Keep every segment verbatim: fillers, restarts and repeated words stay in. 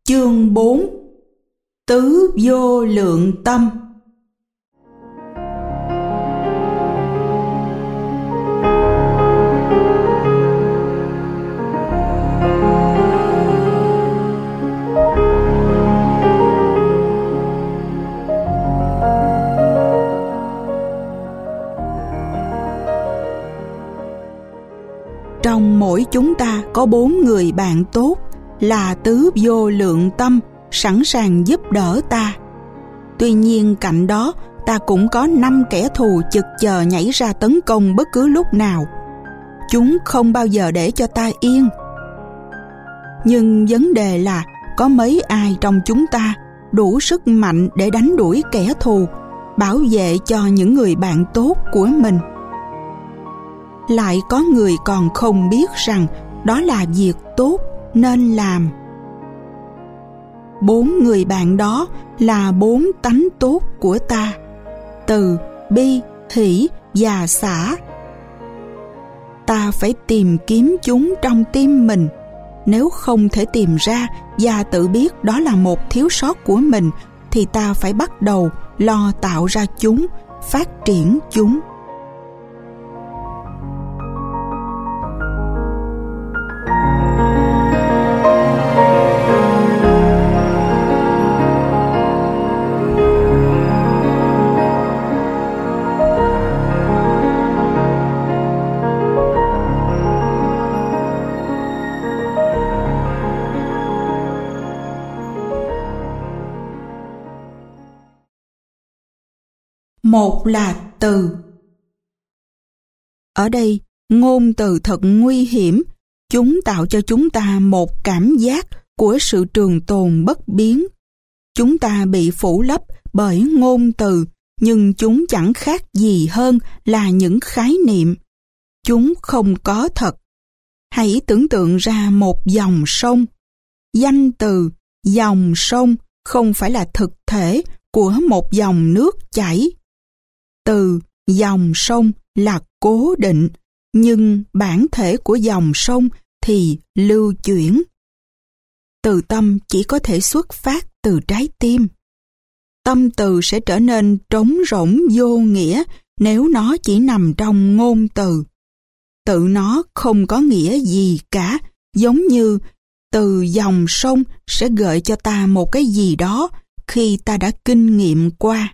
Chương bốn. Tứ vô lượng tâm. Trong mỗi chúng ta có bốn người bạn tốt là tứ vô lượng tâm, sẵn sàng giúp đỡ ta. Tuy nhiên cạnh đó, ta cũng có năm kẻ thù chực chờ nhảy ra tấn công bất cứ lúc nào. Chúng không bao giờ để cho ta yên. Nhưng vấn đề là có mấy ai trong chúng ta đủ sức mạnh để đánh đuổi kẻ thù, bảo vệ cho những người bạn tốt của mình. Lại có người còn không biết rằng đó là việc tốt nên làm. Bốn người bạn đó là bốn tánh tốt của ta: từ, bi, hỷ và xả. Ta phải tìm kiếm chúng trong tim mình. Nếu không thể tìm ra và tự biết đó là một thiếu sót của mình, thì ta phải bắt đầu lo tạo ra chúng, phát triển chúng. Một là từ. Ở đây, ngôn từ thật nguy hiểm. Chúng tạo cho chúng ta một cảm giác của sự trường tồn bất biến. Chúng ta bị phủ lấp bởi ngôn từ, nhưng chúng chẳng khác gì hơn là những khái niệm. Chúng không có thật. Hãy tưởng tượng ra một dòng sông. Danh từ dòng sông không phải là thực thể của một dòng nước chảy. Từ dòng sông là cố định, nhưng bản thể của dòng sông thì lưu chuyển. Từ tâm chỉ có thể xuất phát từ trái tim. Tâm từ sẽ trở nên trống rỗng vô nghĩa nếu nó chỉ nằm trong ngôn từ. Tự nó không có nghĩa gì cả, giống như từ dòng sông sẽ gợi cho ta một cái gì đó khi ta đã kinh nghiệm qua.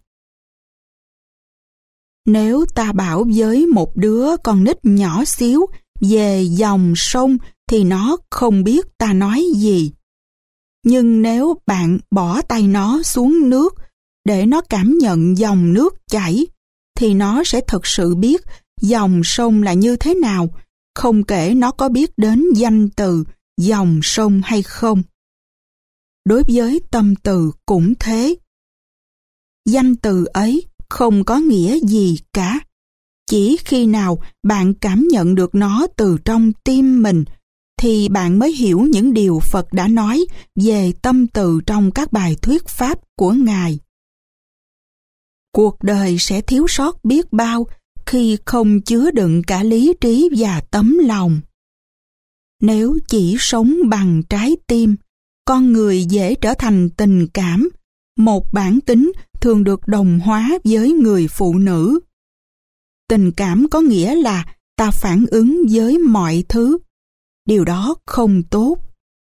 Nếu ta bảo với một đứa con nít nhỏ xíu về dòng sông thì nó không biết ta nói gì. Nhưng nếu bạn bỏ tay nó xuống nước để nó cảm nhận dòng nước chảy, thì nó sẽ thực sự biết dòng sông là như thế nào, không kể nó có biết đến danh từ dòng sông hay không. Đối với tâm từ cũng thế. Danh từ ấy không có nghĩa gì cả. Chỉ khi nào bạn cảm nhận được nó từ trong tim mình, thì bạn mới hiểu những điều Phật đã nói về tâm từ trong các bài thuyết pháp của Ngài. Cuộc đời sẽ thiếu sót biết bao khi không chứa đựng cả lý trí và tấm lòng. Nếu chỉ sống bằng trái tim, con người dễ trở thành tình cảm, một bản tính thường được đồng hóa với người phụ nữ. Tình cảm có nghĩa là ta phản ứng với mọi thứ. Điều đó không tốt.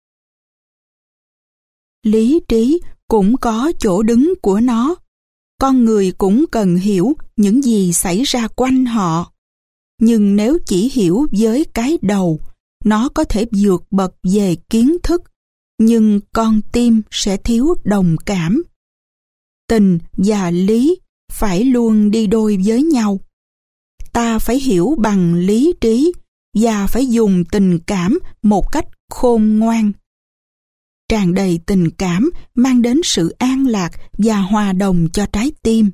Lý trí cũng có chỗ đứng của nó. Con người cũng cần hiểu những gì xảy ra quanh họ. Nhưng nếu chỉ hiểu với cái đầu, nó có thể vượt bậc về kiến thức, nhưng con tim sẽ thiếu đồng cảm. Tình và lý phải luôn đi đôi với nhau. Ta phải hiểu bằng lý trí và phải dùng tình cảm một cách khôn ngoan. Tràn đầy tình cảm mang đến sự an lạc và hòa đồng cho trái tim.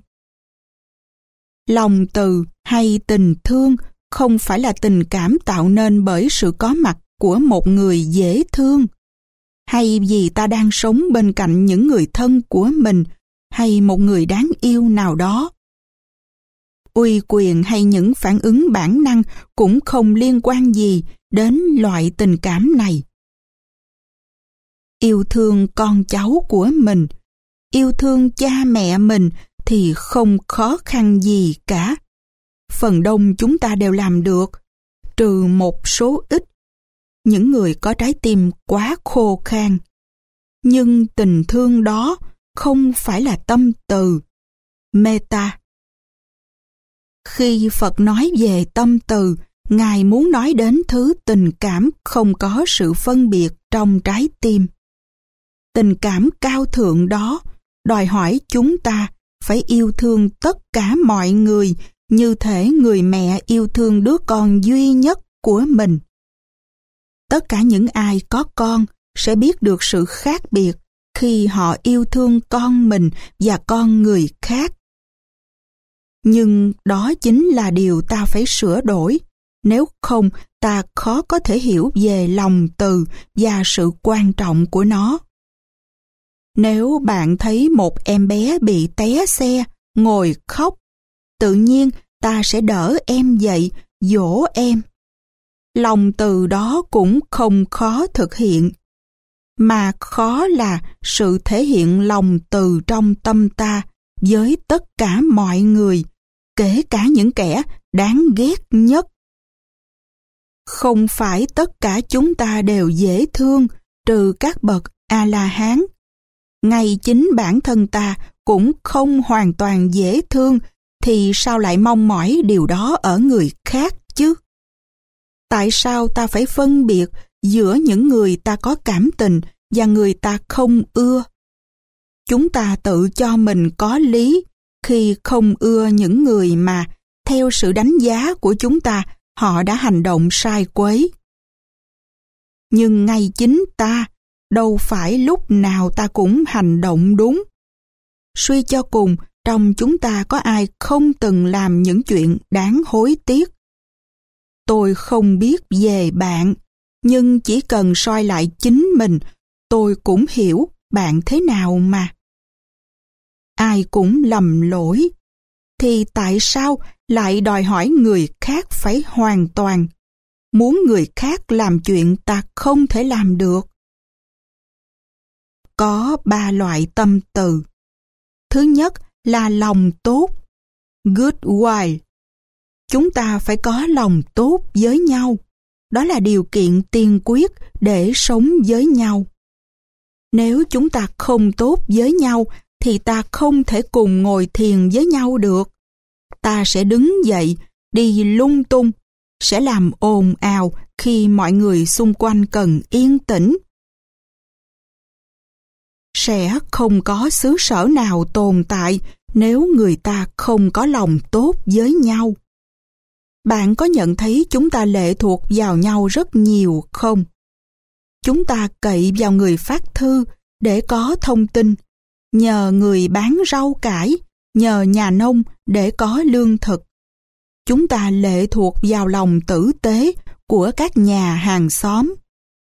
Lòng từ hay tình thương không phải là tình cảm tạo nên bởi sự có mặt của một người dễ thương, hay vì ta đang sống bên cạnh những người thân của mình, hay một người đáng yêu nào đó. Uy quyền hay những phản ứng bản năng cũng không liên quan gì đến loại tình cảm này. yêu thương con cháu của mình, yêu thương cha mẹ mình thì không khó khăn gì cả. Phần đông chúng ta đều làm được, trừ một số ít, những người có trái tim quá khô khan. Nhưng tình thương đó không phải là tâm từ, meta. Khi Phật nói về tâm từ, Ngài muốn nói đến thứ tình cảm không có sự phân biệt trong trái tim. Tình cảm cao thượng đó đòi hỏi chúng ta phải yêu thương tất cả mọi người như thể người mẹ yêu thương đứa con duy nhất của mình. Tất cả những ai có con sẽ biết được sự khác biệt khi họ yêu thương con mình và con người khác. Nhưng đó chính là điều ta phải sửa đổi, nếu không ta khó có thể hiểu về lòng từ và sự quan trọng của nó. Nếu bạn thấy một em bé bị té xe, ngồi khóc, tự nhiên ta sẽ đỡ em dậy, dỗ em. Lòng từ đó cũng không khó thực hiện, mà khó là sự thể hiện lòng từ trong tâm ta với tất cả mọi người, kể cả những kẻ đáng ghét nhất. Không phải tất cả chúng ta đều dễ thương, trừ các bậc A-la-hán. Ngay chính bản thân ta cũng không hoàn toàn dễ thương, thì sao lại mong mỏi điều đó ở người khác chứ? Tại sao ta phải phân biệt giữa những người ta có cảm tình và người ta không ưa? Chúng ta tự cho mình có lý khi không ưa những người mà, theo sự đánh giá của chúng ta, họ đã hành động sai quấy. Nhưng ngay chính ta, đâu phải lúc nào ta cũng hành động đúng. Suy cho cùng, trong chúng ta có ai không từng làm những chuyện đáng hối tiếc? Tôi không biết về bạn, nhưng chỉ cần soi lại chính mình, tôi cũng hiểu bạn thế nào mà. Ai cũng lầm lỗi, thì tại sao lại đòi hỏi người khác phải hoàn toàn, muốn người khác làm chuyện ta không thể làm được? Có ba loại tâm từ. Thứ nhất là lòng tốt, good will. Chúng ta phải có lòng tốt với nhau. Đó là điều kiện tiên quyết để sống với nhau. Nếu chúng ta không tốt với nhau, thì ta không thể cùng ngồi thiền với nhau được. Ta sẽ đứng dậy, đi lung tung, sẽ làm ồn ào khi mọi người xung quanh cần yên tĩnh. Sẽ không có xứ sở nào tồn tại nếu người ta không có lòng tốt với nhau. Bạn có nhận thấy chúng ta lệ thuộc vào nhau rất nhiều không? Chúng ta cậy vào người phát thư để có thông tin, nhờ người bán rau cải, nhờ nhà nông để có lương thực. Chúng ta lệ thuộc vào lòng tử tế của các nhà hàng xóm.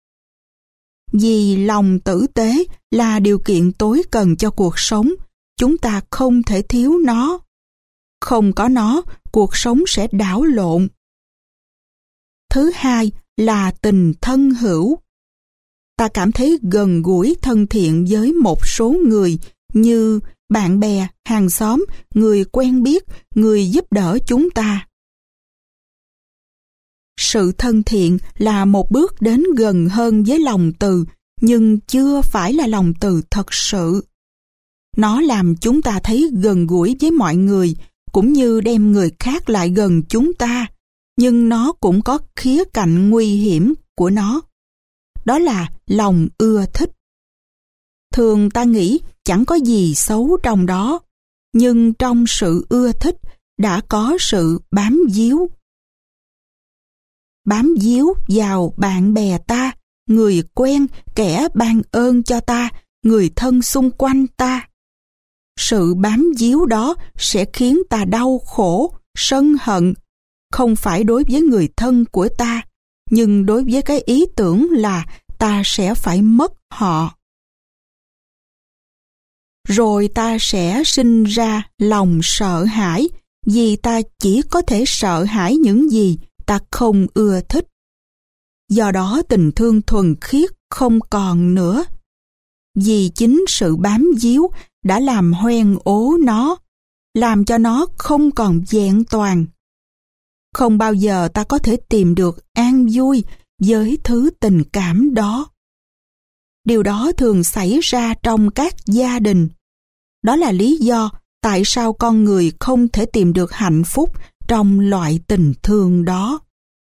Vì lòng tử tế là điều kiện tối cần cho cuộc sống, chúng ta không thể thiếu nó. Không có nó, cuộc sống sẽ đảo lộn. Thứ hai là tình thân hữu. Ta cảm thấy gần gũi thân thiện với một số người như bạn bè, hàng xóm, người quen biết, người giúp đỡ chúng ta. Sự thân thiện là một bước đến gần hơn với lòng từ, nhưng chưa phải là lòng từ thật sự. Nó làm chúng ta thấy gần gũi với mọi người, cũng như đem người khác lại gần chúng ta, nhưng nó cũng có khía cạnh nguy hiểm của nó. Đó là lòng ưa thích. Thường ta nghĩ chẳng có gì xấu trong đó, nhưng trong sự ưa thích đã có sự bám víu. Bám víu vào bạn bè ta, người quen, kẻ ban ơn cho ta, người thân xung quanh ta. Sự bám víu đó sẽ khiến ta đau khổ, sân hận, không phải đối với người thân của ta, nhưng đối với cái ý tưởng là ta sẽ phải mất họ. Rồi ta sẽ sinh ra lòng sợ hãi, vì ta chỉ có thể sợ hãi những gì ta không ưa thích. Do đó tình thương thuần khiết không còn nữa. vì chính sự bám víu đã làm hoen ố nó, làm cho nó không còn vẹn toàn. Không bao giờ ta có thể tìm được an vui với thứ tình cảm đó. Điều đó thường xảy ra trong các gia đình. Đó là lý do tại sao con người không thể tìm được hạnh phúc trong loại tình thương đó.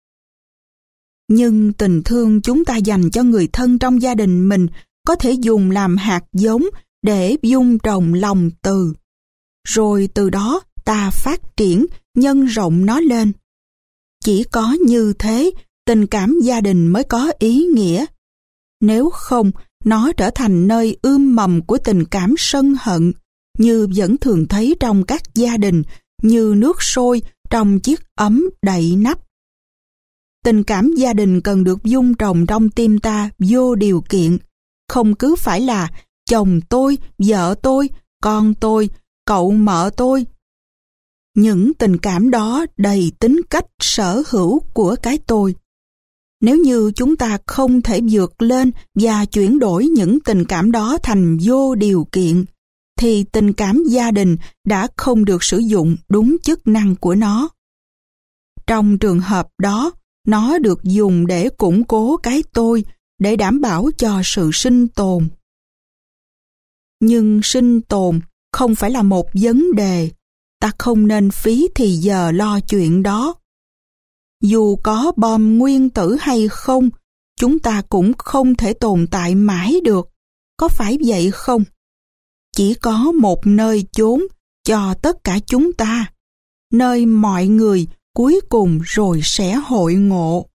Nhưng tình thương chúng ta dành cho người thân trong gia đình mình có thể dùng làm hạt giống để vun trồng lòng từ. Rồi từ đó ta phát triển, nhân rộng nó lên. Chỉ có như thế, tình cảm gia đình mới có ý nghĩa. Nếu không, nó trở thành nơi ươm mầm của tình cảm sân hận, như vẫn thường thấy trong các gia đình, như nước sôi trong chiếc ấm đậy nắp. Tình cảm gia đình cần được vun trồng trong tim ta vô điều kiện, không cứ phải là chồng tôi, vợ tôi, con tôi, cậu mợ tôi. Những tình cảm đó đầy tính cách sở hữu của cái tôi. Nếu như chúng ta không thể vượt lên và chuyển đổi những tình cảm đó thành vô điều kiện, thì tình cảm gia đình đã không được sử dụng đúng chức năng của nó. Trong trường hợp đó, nó được dùng để củng cố cái tôi, để đảm bảo cho sự sinh tồn. Nhưng sinh tồn không phải là một vấn đề, ta không nên phí thì giờ lo chuyện đó. Dù có bom nguyên tử hay không, chúng ta cũng không thể tồn tại mãi được, có phải vậy không? Chỉ có một nơi chốn cho tất cả chúng ta, nơi mọi người cuối cùng rồi sẽ hội ngộ.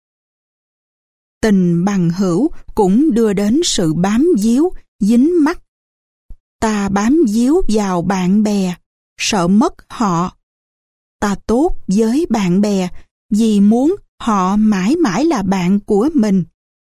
Tình bằng hữu cũng đưa đến sự bám víu, dính mắc. Ta bám víu vào bạn bè, sợ mất họ. Ta tốt với bạn bè vì muốn họ mãi mãi là bạn của mình.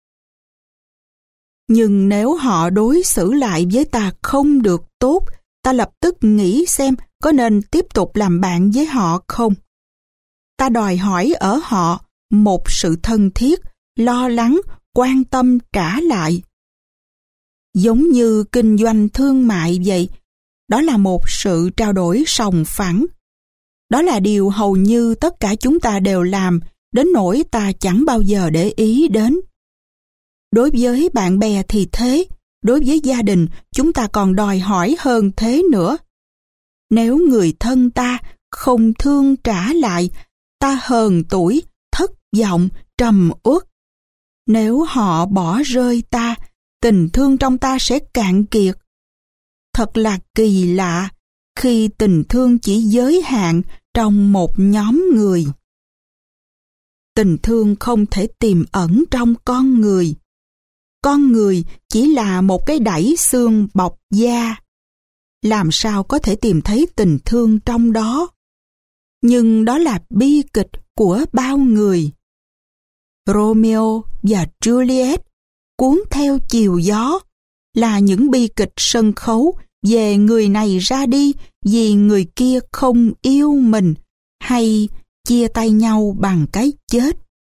Nhưng nếu họ đối xử lại với ta không được tốt, ta lập tức nghĩ xem có nên tiếp tục làm bạn với họ không. Ta đòi hỏi ở họ một sự thân thiết, lo lắng, quan tâm trả lại. Giống như kinh doanh thương mại vậy, đó là một sự trao đổi sòng phẳng. Đó là điều hầu như tất cả chúng ta đều làm, đến nỗi ta chẳng bao giờ để ý đến. Đối với bạn bè thì thế, đối với gia đình chúng ta còn đòi hỏi hơn thế nữa. Nếu người thân ta không thương trả lại, ta hờn tủi, thất vọng, trầm uất. Nếu họ bỏ rơi ta, tình thương trong ta sẽ cạn kiệt. Thật là kỳ lạ khi tình thương chỉ giới hạn trong một nhóm người. Tình thương không thể tiềm ẩn trong con người. Con người chỉ là một cái đẩy xương bọc da. Làm sao có thể tìm thấy tình thương trong đó? Nhưng đó là bi kịch của bao người. Romeo và Juliet, cuốn theo chiều gió, là những bi kịch sân khấu về người này ra đi vì người kia không yêu mình, hay chia tay nhau bằng cái chết.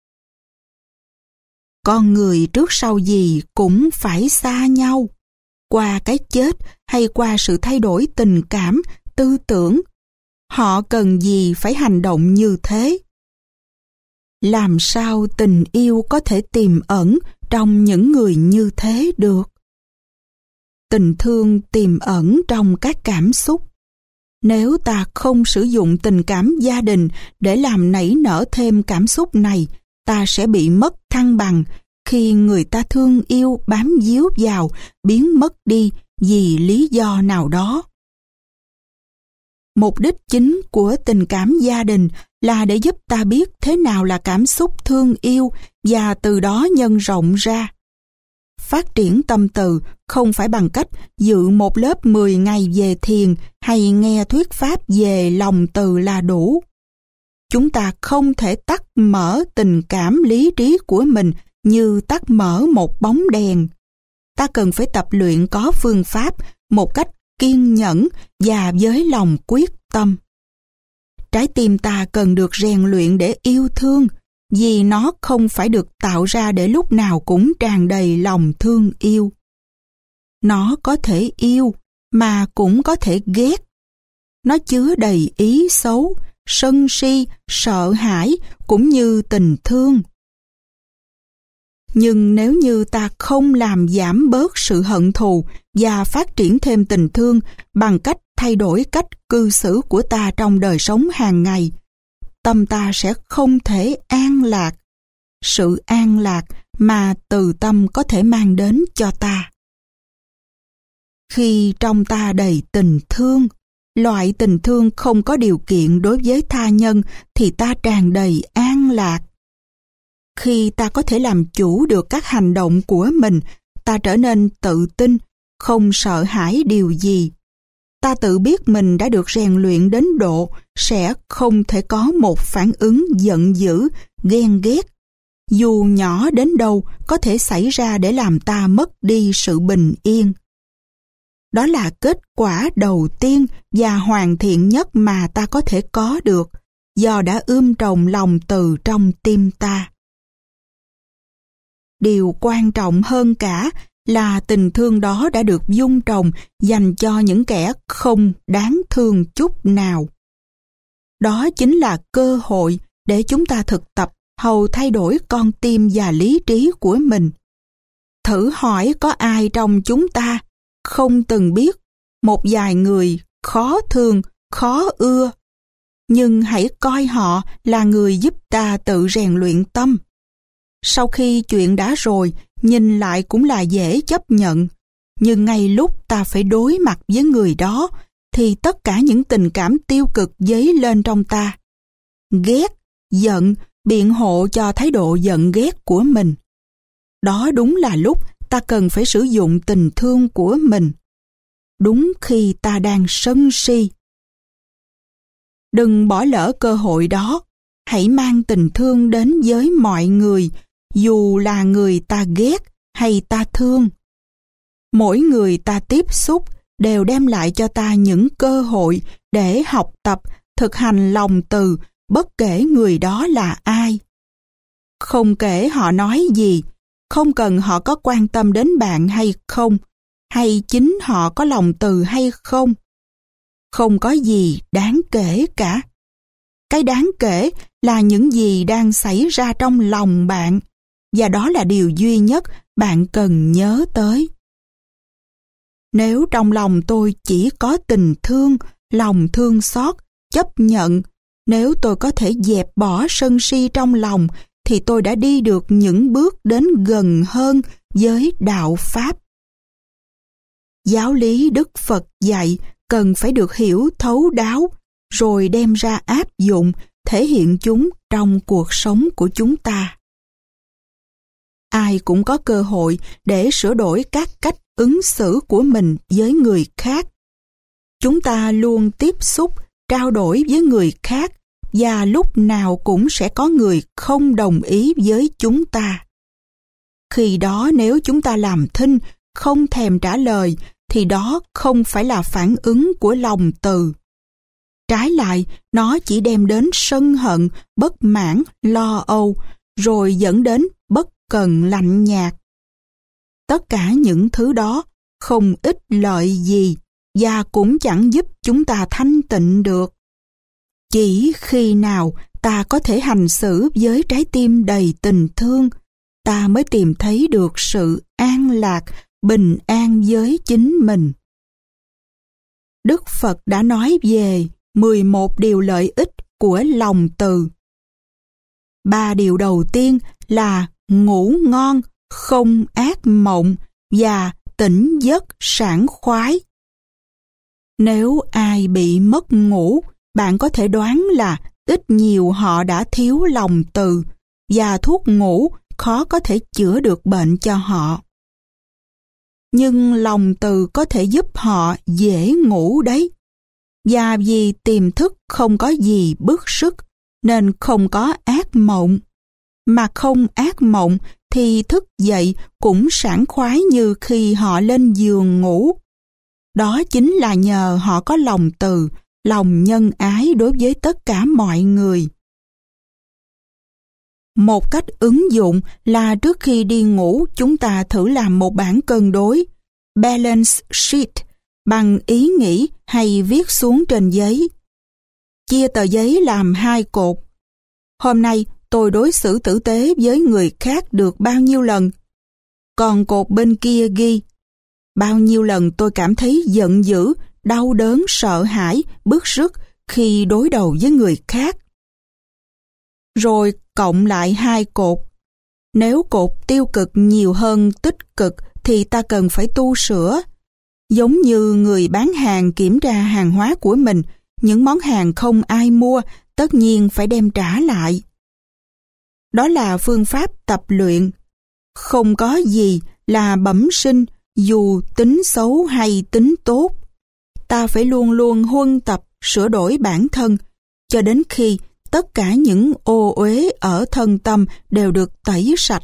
Con người trước sau gì cũng phải xa nhau, qua cái chết hay qua sự thay đổi tình cảm, tư tưởng. Họ cần gì phải hành động như thế? Làm sao tình yêu có thể tiềm ẩn trong những người như thế được? Tình thương tiềm ẩn trong các cảm xúc. Nếu ta không sử dụng tình cảm gia đình để làm nảy nở thêm cảm xúc này, ta sẽ bị mất thăng bằng khi người ta thương yêu bám víu vào, biến mất đi vì lý do nào đó. Mục đích chính của tình cảm gia đình là để giúp ta biết thế nào là cảm xúc thương yêu và từ đó nhân rộng ra. Phát triển tâm từ không phải bằng cách dự một lớp mười ngày về thiền hay nghe thuyết pháp về lòng từ là đủ. Chúng ta không thể tắt mở tình cảm lý trí của mình như tắt mở một bóng đèn. Ta cần phải tập luyện có phương pháp, một cách kiên nhẫn và với lòng quyết tâm. Trái tim ta cần được rèn luyện để yêu thương, vì nó không phải được tạo ra để lúc nào cũng tràn đầy lòng thương yêu. Nó có thể yêu, mà cũng có thể ghét. Nó chứa đầy ý xấu, sân si, sợ hãi, cũng như tình thương. Nhưng nếu như ta không làm giảm bớt sự hận thù và phát triển thêm tình thương bằng cách thay đổi cách cư xử của ta trong đời sống hàng ngày, tâm ta sẽ không thể an lạc. Sự an lạc mà từ tâm có thể mang đến cho ta. Khi trong ta đầy tình thương, loại tình thương không có điều kiện đối với tha nhân, thì ta tràn đầy an lạc. Khi ta có thể làm chủ được các hành động của mình, ta trở nên tự tin, không sợ hãi điều gì. Ta tự biết mình đã được rèn luyện đến độ sẽ không thể có một phản ứng giận dữ, ghen ghét, dù nhỏ đến đâu, có thể xảy ra để làm ta mất đi sự bình yên. Đó là kết quả đầu tiên và hoàn thiện nhất mà ta có thể có được, do đã ươm trồng lòng từ trong tim ta. Điều quan trọng hơn cả là tình thương đó đã được vun trồng dành cho những kẻ không đáng thương chút nào. Đó chính là cơ hội để chúng ta thực tập hầu thay đổi con tim và lý trí của mình. Thử hỏi có ai trong chúng ta không từng biết một vài người khó thương, khó ưa, nhưng hãy coi họ là người giúp ta tự rèn luyện tâm. Sau khi chuyện đã rồi, nhìn lại cũng là dễ chấp nhận, nhưng ngay lúc ta phải đối mặt với người đó, thì tất cả những tình cảm tiêu cực dấy lên trong ta. Ghét, giận, biện hộ cho thái độ giận ghét của mình. Đó đúng là lúc ta cần phải sử dụng tình thương của mình. Đúng khi ta đang sân si. Đừng bỏ lỡ cơ hội đó. Hãy mang tình thương đến với mọi người, dù là người ta ghét hay ta thương. Mỗi người ta tiếp xúc đều đem lại cho ta những cơ hội để học tập, thực hành lòng từ, bất kể người đó là ai. Không kể họ nói gì, không cần họ có quan tâm đến bạn hay không, hay chính họ có lòng từ hay không. Không có gì đáng kể cả. Cái đáng kể là những gì đang xảy ra trong lòng bạn, và đó là điều duy nhất bạn cần nhớ tới. Nếu trong lòng tôi chỉ có tình thương, lòng thương xót, chấp nhận, nếu tôi có thể dẹp bỏ sân si trong lòng, thì tôi đã đi được những bước đến gần hơn với đạo Pháp. Giáo lý Đức Phật dạy cần phải được hiểu thấu đáo, rồi đem ra áp dụng, thể hiện chúng trong cuộc sống của chúng ta. Ai cũng có cơ hội để sửa đổi các cách ứng xử của mình với người khác. Chúng ta luôn tiếp xúc, trao đổi với người khác, và lúc nào cũng sẽ có người không đồng ý với chúng ta. Khi đó nếu chúng ta làm thinh, không thèm trả lời, thì đó không phải là phản ứng của lòng từ. Trái lại, nó chỉ đem đến sân hận, bất mãn, lo âu, rồi dẫn đến bất cần, lạnh nhạt. Tất cả những thứ đó không ích lợi gì và cũng chẳng giúp chúng ta thanh tịnh được. Chỉ khi nào ta có thể hành xử với trái tim đầy tình thương, ta mới tìm thấy được sự an lạc, bình an với chính mình. Đức Phật đã nói về mười một điều lợi ích của lòng từ. Ba điều đầu tiên là ngủ ngon, không ác mộng và tỉnh giấc sảng khoái. Nếu ai bị mất ngủ, bạn có thể đoán là ít nhiều họ đã thiếu lòng từ, và thuốc ngủ khó có thể chữa được bệnh cho họ. Nhưng lòng từ có thể giúp họ dễ ngủ đấy. Và vì tiềm thức không có gì bức sức, nên không có ác mộng. Mà không ác mộng thì thức dậy cũng sảng khoái như khi họ lên giường ngủ. Đó chính là nhờ họ có lòng từ, lòng nhân ái đối với tất cả mọi người. Một cách ứng dụng là trước khi đi ngủ chúng ta thử làm một bảng cân đối. balance sheet bằng ý nghĩ hay viết xuống trên giấy. Chia tờ giấy làm hai cột. Hôm nay tôi đối xử tử tế với người khác được bao nhiêu lần. Còn cột bên kia ghi bao nhiêu lần tôi cảm thấy giận dữ, đau đớn, sợ hãi, bức rứt khi đối đầu với người khác. Rồi cộng lại hai cột. Nếu cột tiêu cực nhiều hơn tích cực thì ta cần phải tu sửa. Giống như người bán hàng kiểm tra hàng hóa của mình, những món hàng không ai mua tất nhiên phải đem trả lại. Đó là phương pháp tập luyện. Không có gì là bẩm sinh dù tính xấu hay tính tốt. Ta phải luôn luôn huân tập sửa đổi bản thân cho đến khi tất cả những ô uế ở thân tâm đều được tẩy sạch.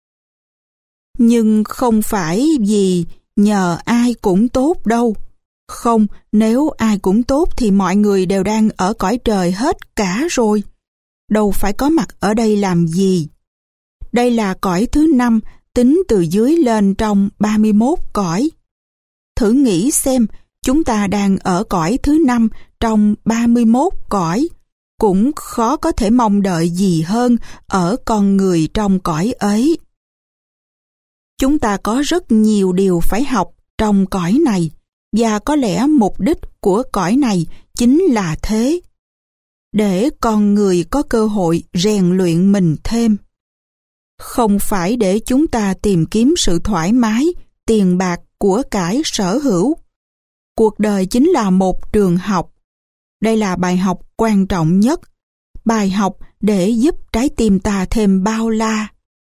Nhưng không phải vì nhờ ai cũng tốt đâu. Không, nếu ai cũng tốt thì mọi người đều đang ở cõi trời hết cả rồi. Đâu phải có mặt ở đây làm gì. Đây là cõi thứ năm, tính từ dưới lên trong ba mươi mốt cõi. Thử nghĩ xem, chúng ta đang ở cõi thứ năm trong ba mươi mốt cõi. Cũng khó có thể mong đợi gì hơn ở con người trong cõi ấy. Chúng ta có rất nhiều điều phải học trong cõi này, và có lẽ mục đích của cõi này chính là thế. Để con người có cơ hội rèn luyện mình thêm. Không phải để chúng ta tìm kiếm sự thoải mái, tiền bạc, của cải sở hữu. Cuộc đời chính là một trường học. Đây là bài học quan trọng nhất, bài học để giúp trái tim ta thêm bao la.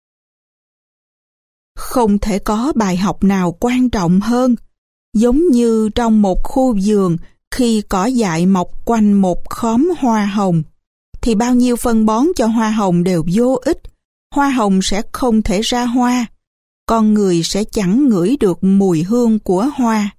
Không thể có bài học nào quan trọng hơn, giống như trong một khu vườn khi cỏ dại mọc quanh một khóm hoa hồng, thì bao nhiêu phân bón cho hoa hồng đều vô ích, hoa hồng sẽ không thể ra hoa, con người sẽ chẳng ngửi được mùi hương của hoa.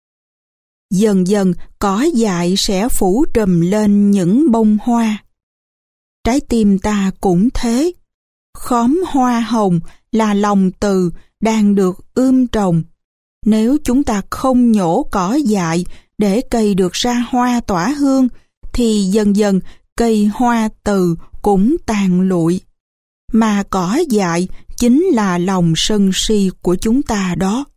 Dần dần cỏ dại sẽ phủ trùm lên những bông hoa. Trái tim ta cũng thế. Khóm hoa hồng là lòng từ đang được ươm trồng. Nếu chúng ta không nhổ cỏ dại để cây được ra hoa tỏa hương, thì dần dần cây hoa từ cũng tàn lụi. Mà cỏ dại chính là lòng sân si của chúng ta đó.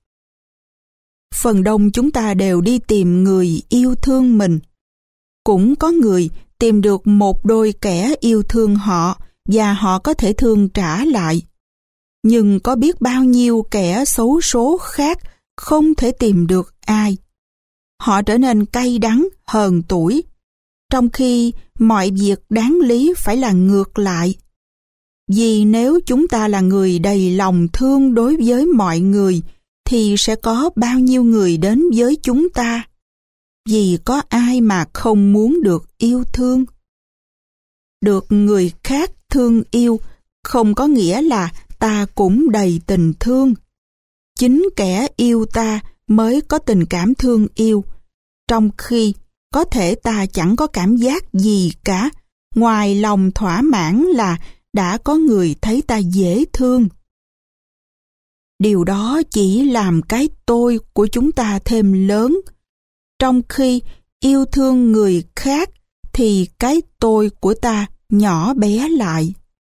Phần đông chúng ta đều đi tìm người yêu thương mình. Cũng có người tìm được một đôi kẻ yêu thương họ và họ có thể thương trả lại. Nhưng có biết bao nhiêu kẻ xấu số khác không thể tìm được ai. Họ trở nên cay đắng, hờn tủi, trong khi mọi việc đáng lý phải là ngược lại. Vì nếu chúng ta là người đầy lòng thương đối với mọi người, thì sẽ có bao nhiêu người đến với chúng ta. Vì có ai mà không muốn được yêu thương. Được người khác thương yêu không có nghĩa là ta cũng đầy tình thương. Chính kẻ yêu ta mới có tình cảm thương yêu, trong khi có thể ta chẳng có cảm giác gì cả, ngoài lòng thỏa mãn là đã có người thấy ta dễ thương. Điều đó chỉ làm cái tôi của chúng ta thêm lớn, trong khi yêu thương người khác thì cái tôi của ta nhỏ bé lại.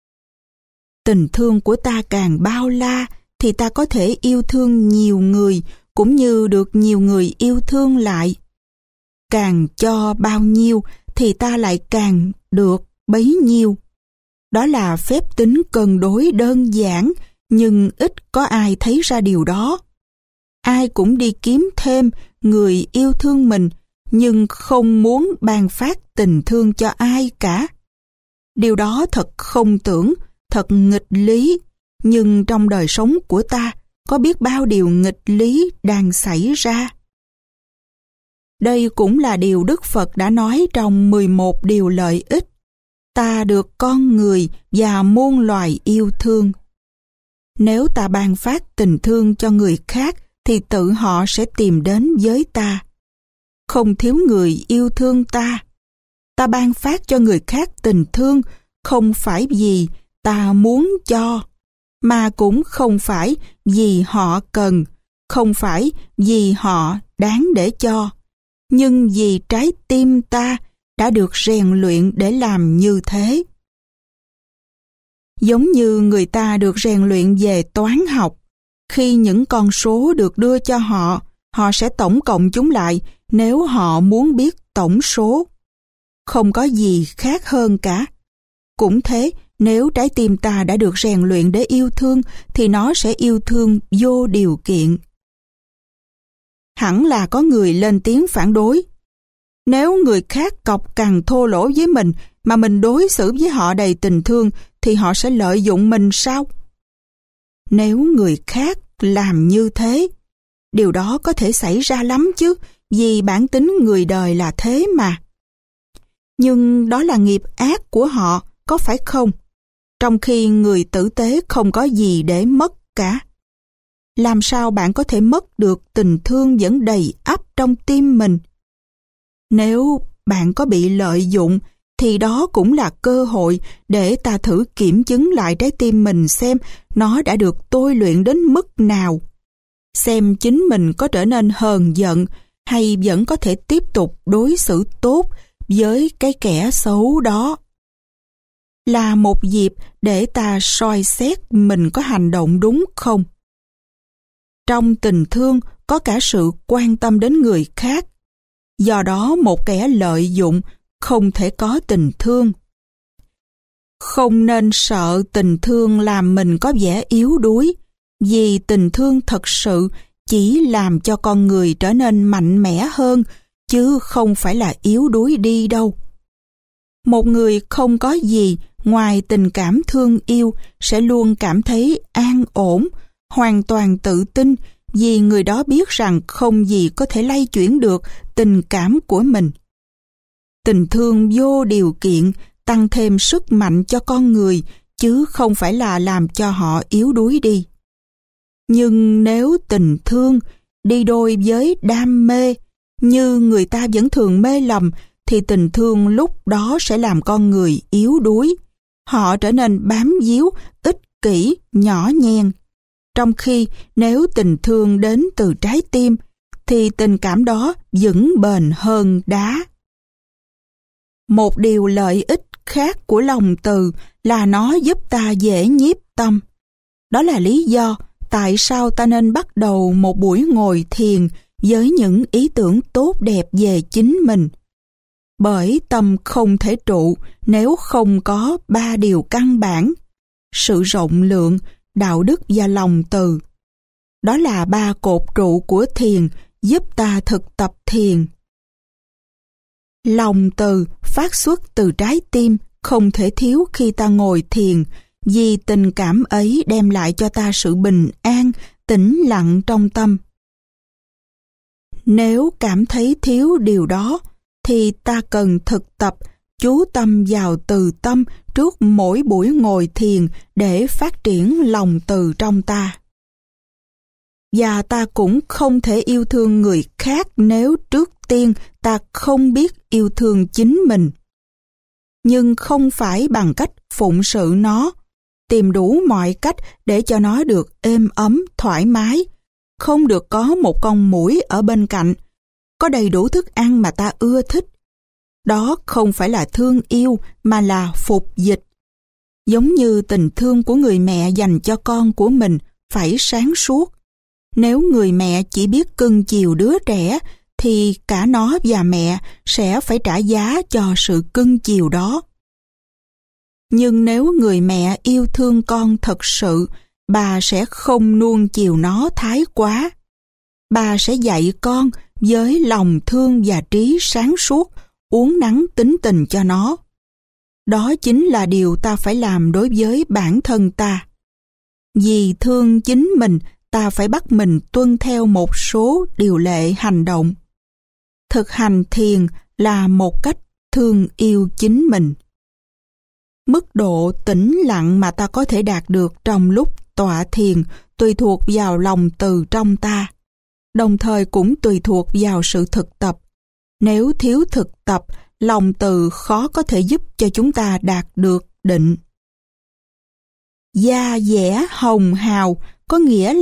Tình thương của ta càng bao la thì ta có thể yêu thương nhiều người cũng như được nhiều người yêu thương lại. Càng cho bao nhiêu thì ta lại càng được bấy nhiêu. Đó là phép tính cân đối đơn giản, nhưng ít có ai thấy ra điều đó. Ai cũng đi kiếm thêm người yêu thương mình, nhưng không muốn ban phát tình thương cho ai cả. Điều đó thật không tưởng, thật nghịch lý, nhưng trong đời sống của ta có biết bao điều nghịch lý đang xảy ra. Đây cũng là điều Đức Phật đã nói trong mười một điều lợi ích. Ta được con người và muôn loài yêu thương. Nếu ta ban phát tình thương cho người khác thì tự họ sẽ tìm đến với ta. Không thiếu người yêu thương ta. Ta ban phát cho người khác tình thương không phải vì ta muốn cho, mà cũng không phải vì họ cần, không phải vì họ đáng để cho, nhưng vì trái tim ta đã được rèn luyện để làm như thế. Giống như người ta được rèn luyện về toán học, khi những con số được đưa cho họ, họ sẽ tổng cộng chúng lại nếu họ muốn biết tổng số. Không có gì khác hơn cả. Cũng thế, nếu trái tim ta đã được rèn luyện để yêu thương, thì nó sẽ yêu thương vô điều kiện. Hẳn là có người lên tiếng phản đối. Nếu người khác cọc cằn thô lỗ với mình, mà mình đối xử với họ đầy tình thương, thì họ sẽ lợi dụng mình sao? Nếu người khác làm như thế, điều đó có thể xảy ra lắm chứ, vì bản tính người đời là thế mà. Nhưng đó là nghiệp ác của họ, có phải không? Trong khi người tử tế không có gì để mất cả. Làm sao bạn có thể mất được tình thương vẫn đầy ắp trong tim mình? Nếu bạn có bị lợi dụng, thì đó cũng là cơ hội để ta thử kiểm chứng lại trái tim mình xem nó đã được tôi luyện đến mức nào. Xem chính mình có trở nên hờn giận hay vẫn có thể tiếp tục đối xử tốt với cái kẻ xấu đó. Là một dịp để ta soi xét mình có hành động đúng không. Trong tình thương có cả sự quan tâm đến người khác. Do đó một kẻ lợi dụng không thể có tình thương. Không nên sợ tình thương làm mình có vẻ yếu đuối, vì tình thương thật sự chỉ làm cho con người trở nên mạnh mẽ hơn, chứ không phải là yếu đuối đi đâu. Một người không có gì ngoài tình cảm thương yêu sẽ luôn cảm thấy an ổn, hoàn toàn tự tin, vì người đó biết rằng không gì có thể lay chuyển được tình cảm của mình. Tình thương vô điều kiện tăng thêm sức mạnh cho con người, chứ không phải là làm cho họ yếu đuối đi. Nhưng nếu tình thương đi đôi với đam mê, như người ta vẫn thường mê lầm, thì tình thương lúc đó sẽ làm con người yếu đuối. Họ trở nên bám víu, ích kỷ, nhỏ nhen. Trong khi nếu tình thương đến từ trái tim, thì tình cảm đó vững bền hơn đá. Một điều lợi ích khác của lòng từ là nó giúp ta dễ nhiếp tâm. Đó là lý do tại sao ta nên bắt đầu một buổi ngồi thiền với những ý tưởng tốt đẹp về chính mình. Bởi tâm không thể trụ nếu không có ba điều căn bản: sự rộng lượng, đạo đức và lòng từ. Đó là ba cột trụ của thiền giúp ta thực tập thiền. Lòng từ phát xuất từ trái tim không thể thiếu khi ta ngồi thiền, vì tình cảm ấy đem lại cho ta sự bình an, tĩnh lặng trong tâm. Nếu cảm thấy thiếu điều đó, thì ta cần thực tập chú tâm vào từ tâm trước mỗi buổi ngồi thiền để phát triển lòng từ trong ta. Và ta cũng không thể yêu thương người khác nếu trước tiên ta không biết yêu thương chính mình. Nhưng không phải bằng cách phụng sự nó, tìm đủ mọi cách để cho nó được êm ấm, thoải mái, không được có một con muỗi ở bên cạnh, có đầy đủ thức ăn mà ta ưa thích. Đó không phải là thương yêu mà là phục dịch. Giống như tình thương của người mẹ dành cho con của mình phải sáng suốt. Nếu người mẹ chỉ biết cưng chiều đứa trẻ, thì cả nó và mẹ sẽ phải trả giá cho sự cưng chiều đó. Nhưng nếu người mẹ yêu thương con thật sự, bà sẽ không nuông chiều nó thái quá. Bà sẽ dạy con với lòng thương và trí sáng suốt, uốn nắn tính tình cho nó. Đó chính là điều ta phải làm đối với bản thân ta. Vì thương chính mình, ta phải bắt mình tuân theo một số điều lệ hành động. Thực hành thiền là một cách thương yêu chính mình. Mức độ tĩnh lặng mà ta có thể đạt được trong lúc tọa thiền tùy thuộc vào lòng từ trong ta, đồng thời cũng tùy thuộc vào sự thực tập. Nếu thiếu thực tập, lòng từ khó có thể giúp cho chúng ta đạt được định. Da dẻ hồng hào có nghĩa là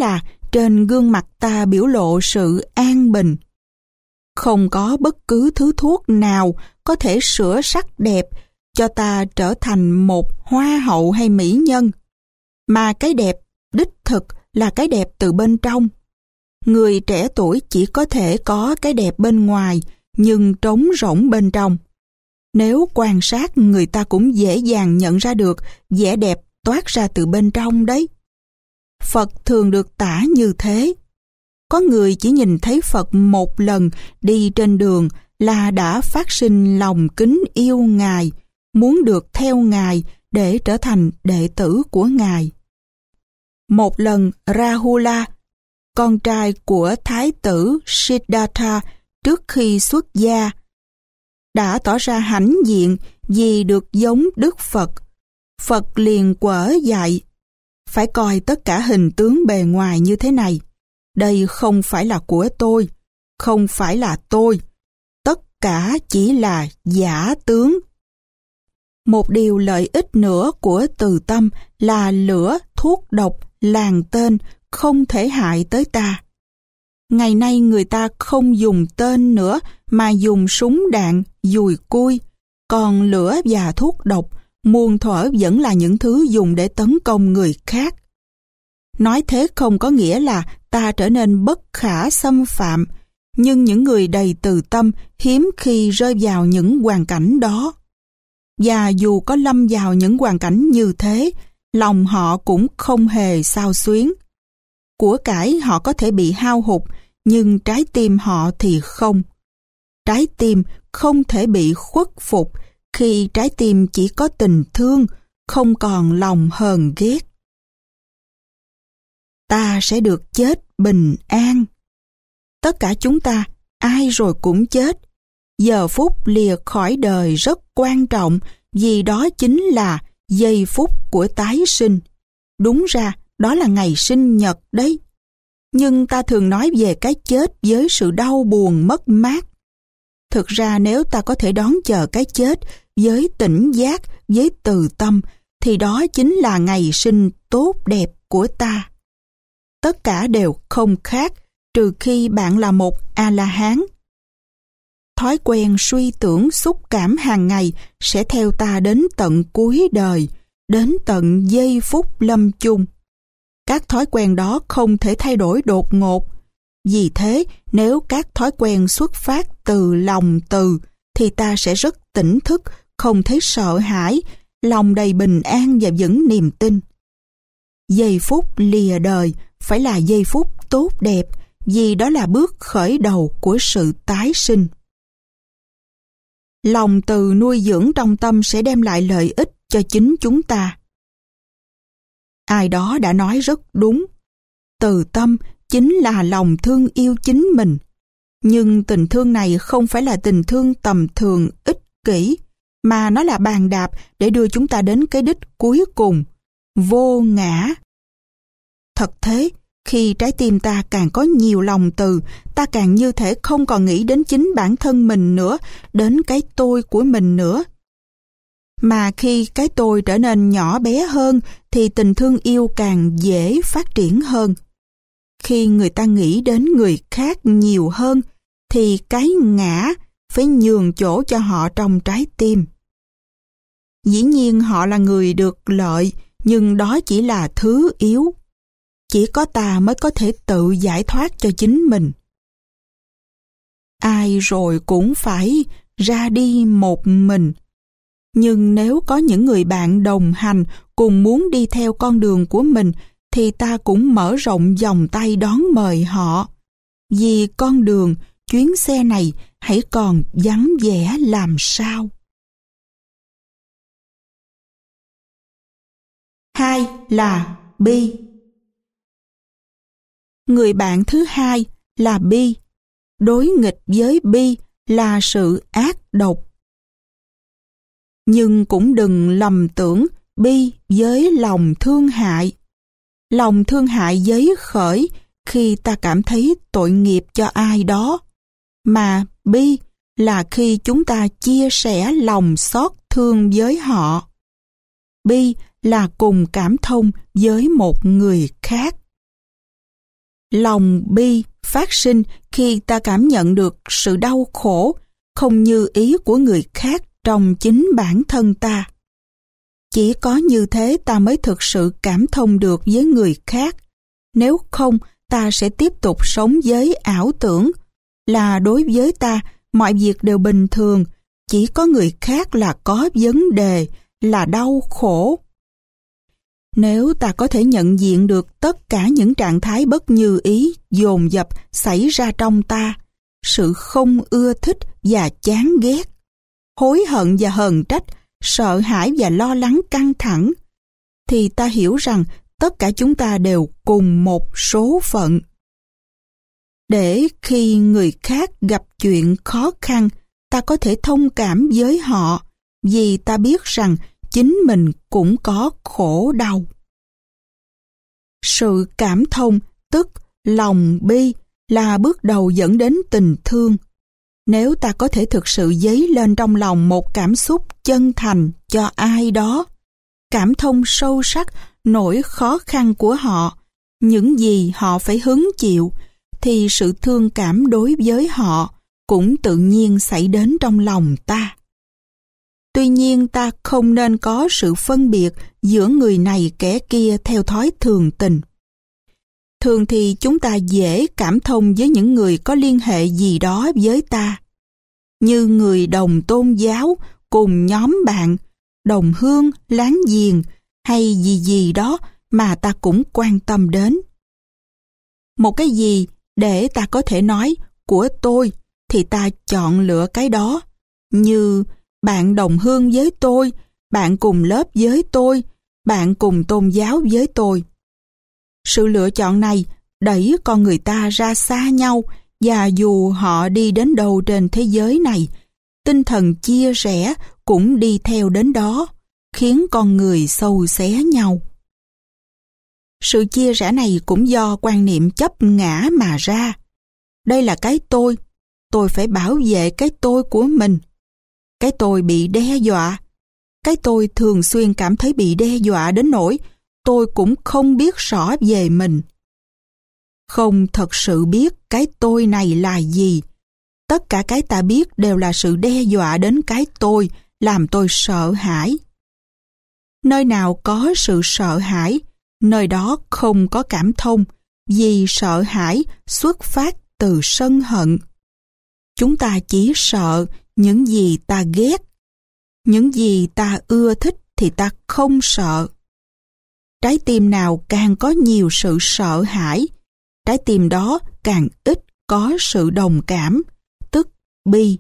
trên gương mặt ta biểu lộ sự an bình. Không có bất cứ thứ thuốc nào có thể sửa sắc đẹp cho ta trở thành một hoa hậu hay mỹ nhân, mà cái đẹp đích thực là cái đẹp từ bên trong. Người trẻ tuổi chỉ có thể có cái đẹp bên ngoài, nhưng trống rỗng bên trong. Nếu quan sát, người ta cũng dễ dàng nhận ra được vẻ đẹp toát ra từ bên trong đấy. Phật thường được tả như thế. Có người chỉ nhìn thấy Phật một lần đi trên đường là đã phát sinh lòng kính yêu Ngài, muốn được theo Ngài để trở thành đệ tử của Ngài. Một lần Rahula, con trai của Thái tử Siddhartha trước khi xuất gia, đã tỏ ra hãnh diện vì được giống Đức Phật. Phật liền quở dạy, phải coi tất cả hình tướng bề ngoài như thế này. Đây không phải là của tôi, không phải là tôi. Tất cả chỉ là giả tướng. Một điều lợi ích nữa của từ tâm là lửa thuốc độc làng tên không thể hại tới ta. Ngày nay người ta không dùng tên nữa mà dùng súng đạn, dùi cui. Còn lửa và thuốc độc, muôn thuở vẫn là những thứ dùng để tấn công người khác. Nói thế không có nghĩa là ta trở nên bất khả xâm phạm, nhưng những người đầy từ tâm hiếm khi rơi vào những hoàn cảnh đó. Và dù có lâm vào những hoàn cảnh như thế, lòng họ cũng không hề xao xuyến. Của cải họ có thể bị hao hụt, nhưng trái tim họ thì không. Trái tim không thể bị khuất phục khi trái tim chỉ có tình thương, không còn lòng hờn ghét. Ta sẽ được chết bình an. Tất cả chúng ta, ai rồi cũng chết. Giờ phút lìa khỏi đời rất quan trọng, vì đó chính là giây phút của tái sinh. Đúng ra, đó là ngày sinh nhật đấy. Nhưng ta thường nói về cái chết với sự đau buồn mất mát. Thực ra nếu ta có thể đón chờ cái chết với tỉnh giác, với từ tâm, thì đó chính là ngày sinh tốt đẹp của ta. Tất cả đều không khác, trừ khi bạn là một A-la-hán. Thói quen suy tưởng xúc cảm hàng ngày sẽ theo ta đến tận cuối đời, đến tận giây phút lâm chung. Các thói quen đó không thể thay đổi đột ngột. Vì thế, nếu các thói quen xuất phát từ lòng từ, thì ta sẽ rất tỉnh thức, không thấy sợ hãi, lòng đầy bình an và vững niềm tin. Giây phút lìa đời phải là giây phút tốt đẹp, vì đó là bước khởi đầu của sự tái sinh. Lòng từ nuôi dưỡng trong tâm sẽ đem lại lợi ích cho chính chúng ta. Ai đó đã nói rất đúng. Từ tâm chính là lòng thương yêu chính mình. Nhưng tình thương này không phải là tình thương tầm thường ích kỷ, mà nó là bàn đạp để đưa chúng ta đến cái đích cuối cùng, vô ngã. Thật thế, khi trái tim ta càng có nhiều lòng từ, ta càng như thể không còn nghĩ đến chính bản thân mình nữa, đến cái tôi của mình nữa. Mà khi cái tôi trở nên nhỏ bé hơn, thì tình thương yêu càng dễ phát triển hơn. Khi người ta nghĩ đến người khác nhiều hơn, thì cái ngã phải nhường chỗ cho họ trong trái tim. Dĩ nhiên họ là người được lợi, nhưng đó chỉ là thứ yếu. Chỉ có ta mới có thể tự giải thoát cho chính mình. Ai rồi cũng phải ra đi một mình. Nhưng nếu có những người bạn đồng hành cùng muốn đi theo con đường của mình, thì ta cũng mở rộng vòng tay đón mời họ. Vì con đường, chuyến xe này hãy còn vắng vẻ làm sao. Hai là bi. Người bạn thứ hai là bi. Đối nghịch với bi là sự ác độc. Nhưng cũng đừng lầm tưởng bi với lòng thương hại. Lòng thương hại giấy khởi khi ta cảm thấy tội nghiệp cho ai đó. Mà bi là khi chúng ta chia sẻ lòng xót thương với họ. Bi là cùng cảm thông với một người khác. Lòng bi phát sinh khi ta cảm nhận được sự đau khổ không như ý của người khác trong chính bản thân ta. Chỉ có như thế ta mới thực sự cảm thông được với người khác. Nếu không, ta sẽ tiếp tục sống với ảo tưởng là đối với ta mọi việc đều bình thường, chỉ có người khác là có vấn đề, là đau khổ. Nếu ta có thể nhận diện được tất cả những trạng thái bất như ý, dồn dập xảy ra trong ta, sự không ưa thích và chán ghét, hối hận và hờn trách, sợ hãi và lo lắng căng thẳng, thì ta hiểu rằng tất cả chúng ta đều cùng một số phận. Để khi người khác gặp chuyện khó khăn, ta có thể thông cảm với họ, vì ta biết rằng chính mình cũng có khổ đau. Sự cảm thông, tức lòng bi, là bước đầu dẫn đến tình thương. Nếu ta có thể thực sự dấy lên trong lòng một cảm xúc chân thành cho ai đó, cảm thông sâu sắc nỗi khó khăn của họ, những gì họ phải hứng chịu, thì sự thương cảm đối với họ cũng tự nhiên xảy đến trong lòng ta. Tuy nhiên ta không nên có sự phân biệt giữa người này kẻ kia theo thói thường tình. Thường thì chúng ta dễ cảm thông với những người có liên hệ gì đó với ta, như người đồng tôn giáo, cùng nhóm bạn, đồng hương, láng giềng hay gì gì đó mà ta cũng quan tâm đến. Một cái gì để ta có thể nói của tôi thì ta chọn lựa cái đó, như bạn đồng hương với tôi, bạn cùng lớp với tôi, bạn cùng tôn giáo với tôi. Sự lựa chọn này đẩy con người ta ra xa nhau, và dù họ đi đến đâu trên thế giới này, tinh thần chia rẽ cũng đi theo đến đó, khiến con người xâu xé nhau. Sự chia rẽ này cũng do quan niệm chấp ngã mà ra. Đây là cái tôi, tôi phải bảo vệ cái tôi của mình. Cái tôi bị đe dọa. Cái tôi thường xuyên cảm thấy bị đe dọa đến nỗi tôi cũng không biết rõ về mình. Không thật sự biết cái tôi này là gì. Tất cả cái ta biết đều là sự đe dọa đến cái tôi, làm tôi sợ hãi. Nơi nào có sự sợ hãi, nơi đó không có cảm thông, vì sợ hãi xuất phát từ sân hận. Chúng ta chỉ sợ những gì ta ghét. Những gì ta ưa thích thì ta không sợ. Trái tim nào càng có nhiều sự sợ hãi, trái tim đó càng ít có sự đồng cảm, tức bi.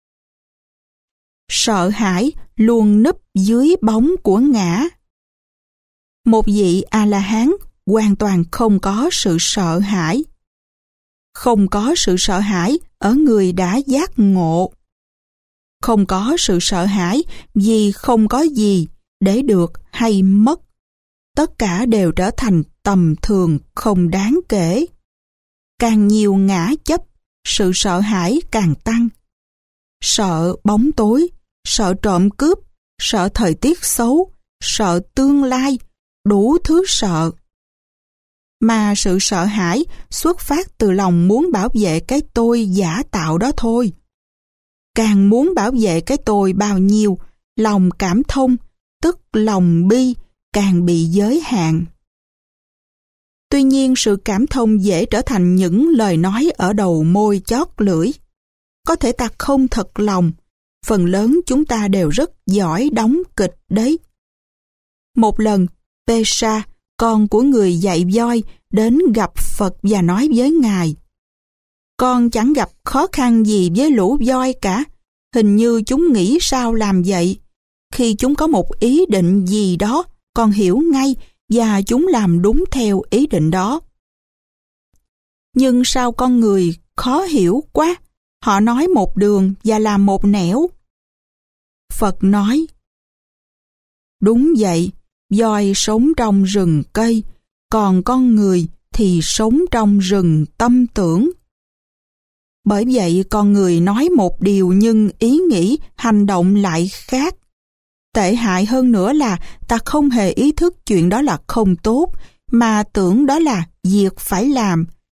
Sợ hãi luôn núp dưới bóng của ngã. Một vị A-la-hán hoàn toàn không có sự sợ hãi. Không có sự sợ hãi ở người đã giác ngộ. Không có sự sợ hãi vì không có gì để được hay mất. Tất cả đều trở thành tầm thường không đáng kể. Càng nhiều ngã chấp, sự sợ hãi càng tăng. Sợ bóng tối, sợ trộm cướp, sợ thời tiết xấu, sợ tương lai, đủ thứ sợ. Mà sự sợ hãi xuất phát từ lòng muốn bảo vệ cái tôi giả tạo đó thôi. Càng muốn bảo vệ cái tôi bao nhiêu, lòng cảm thông, tức lòng bi, càng bị giới hạn. Tuy nhiên sự cảm thông dễ trở thành những lời nói ở đầu môi chót lưỡi. Có thể ta không thật lòng, phần lớn chúng ta đều rất giỏi đóng kịch đấy. Một lần, Pê-sa, con của người dạy voi, đến gặp Phật và nói với Ngài: Con chẳng gặp khó khăn gì với lũ voi cả, hình như chúng nghĩ sao làm vậy. Khi chúng có một ý định gì đó, con hiểu ngay và chúng làm đúng theo ý định đó. Nhưng sao con người khó hiểu quá, họ nói một đường và làm một nẻo. Phật nói: Đúng vậy, voi sống trong rừng cây, còn con người thì sống trong rừng tâm tưởng. Bởi vậy con người nói một điều nhưng ý nghĩ, hành động lại khác. Tệ hại hơn nữa là ta không hề ý thức chuyện đó là không tốt, mà tưởng đó là việc phải làm,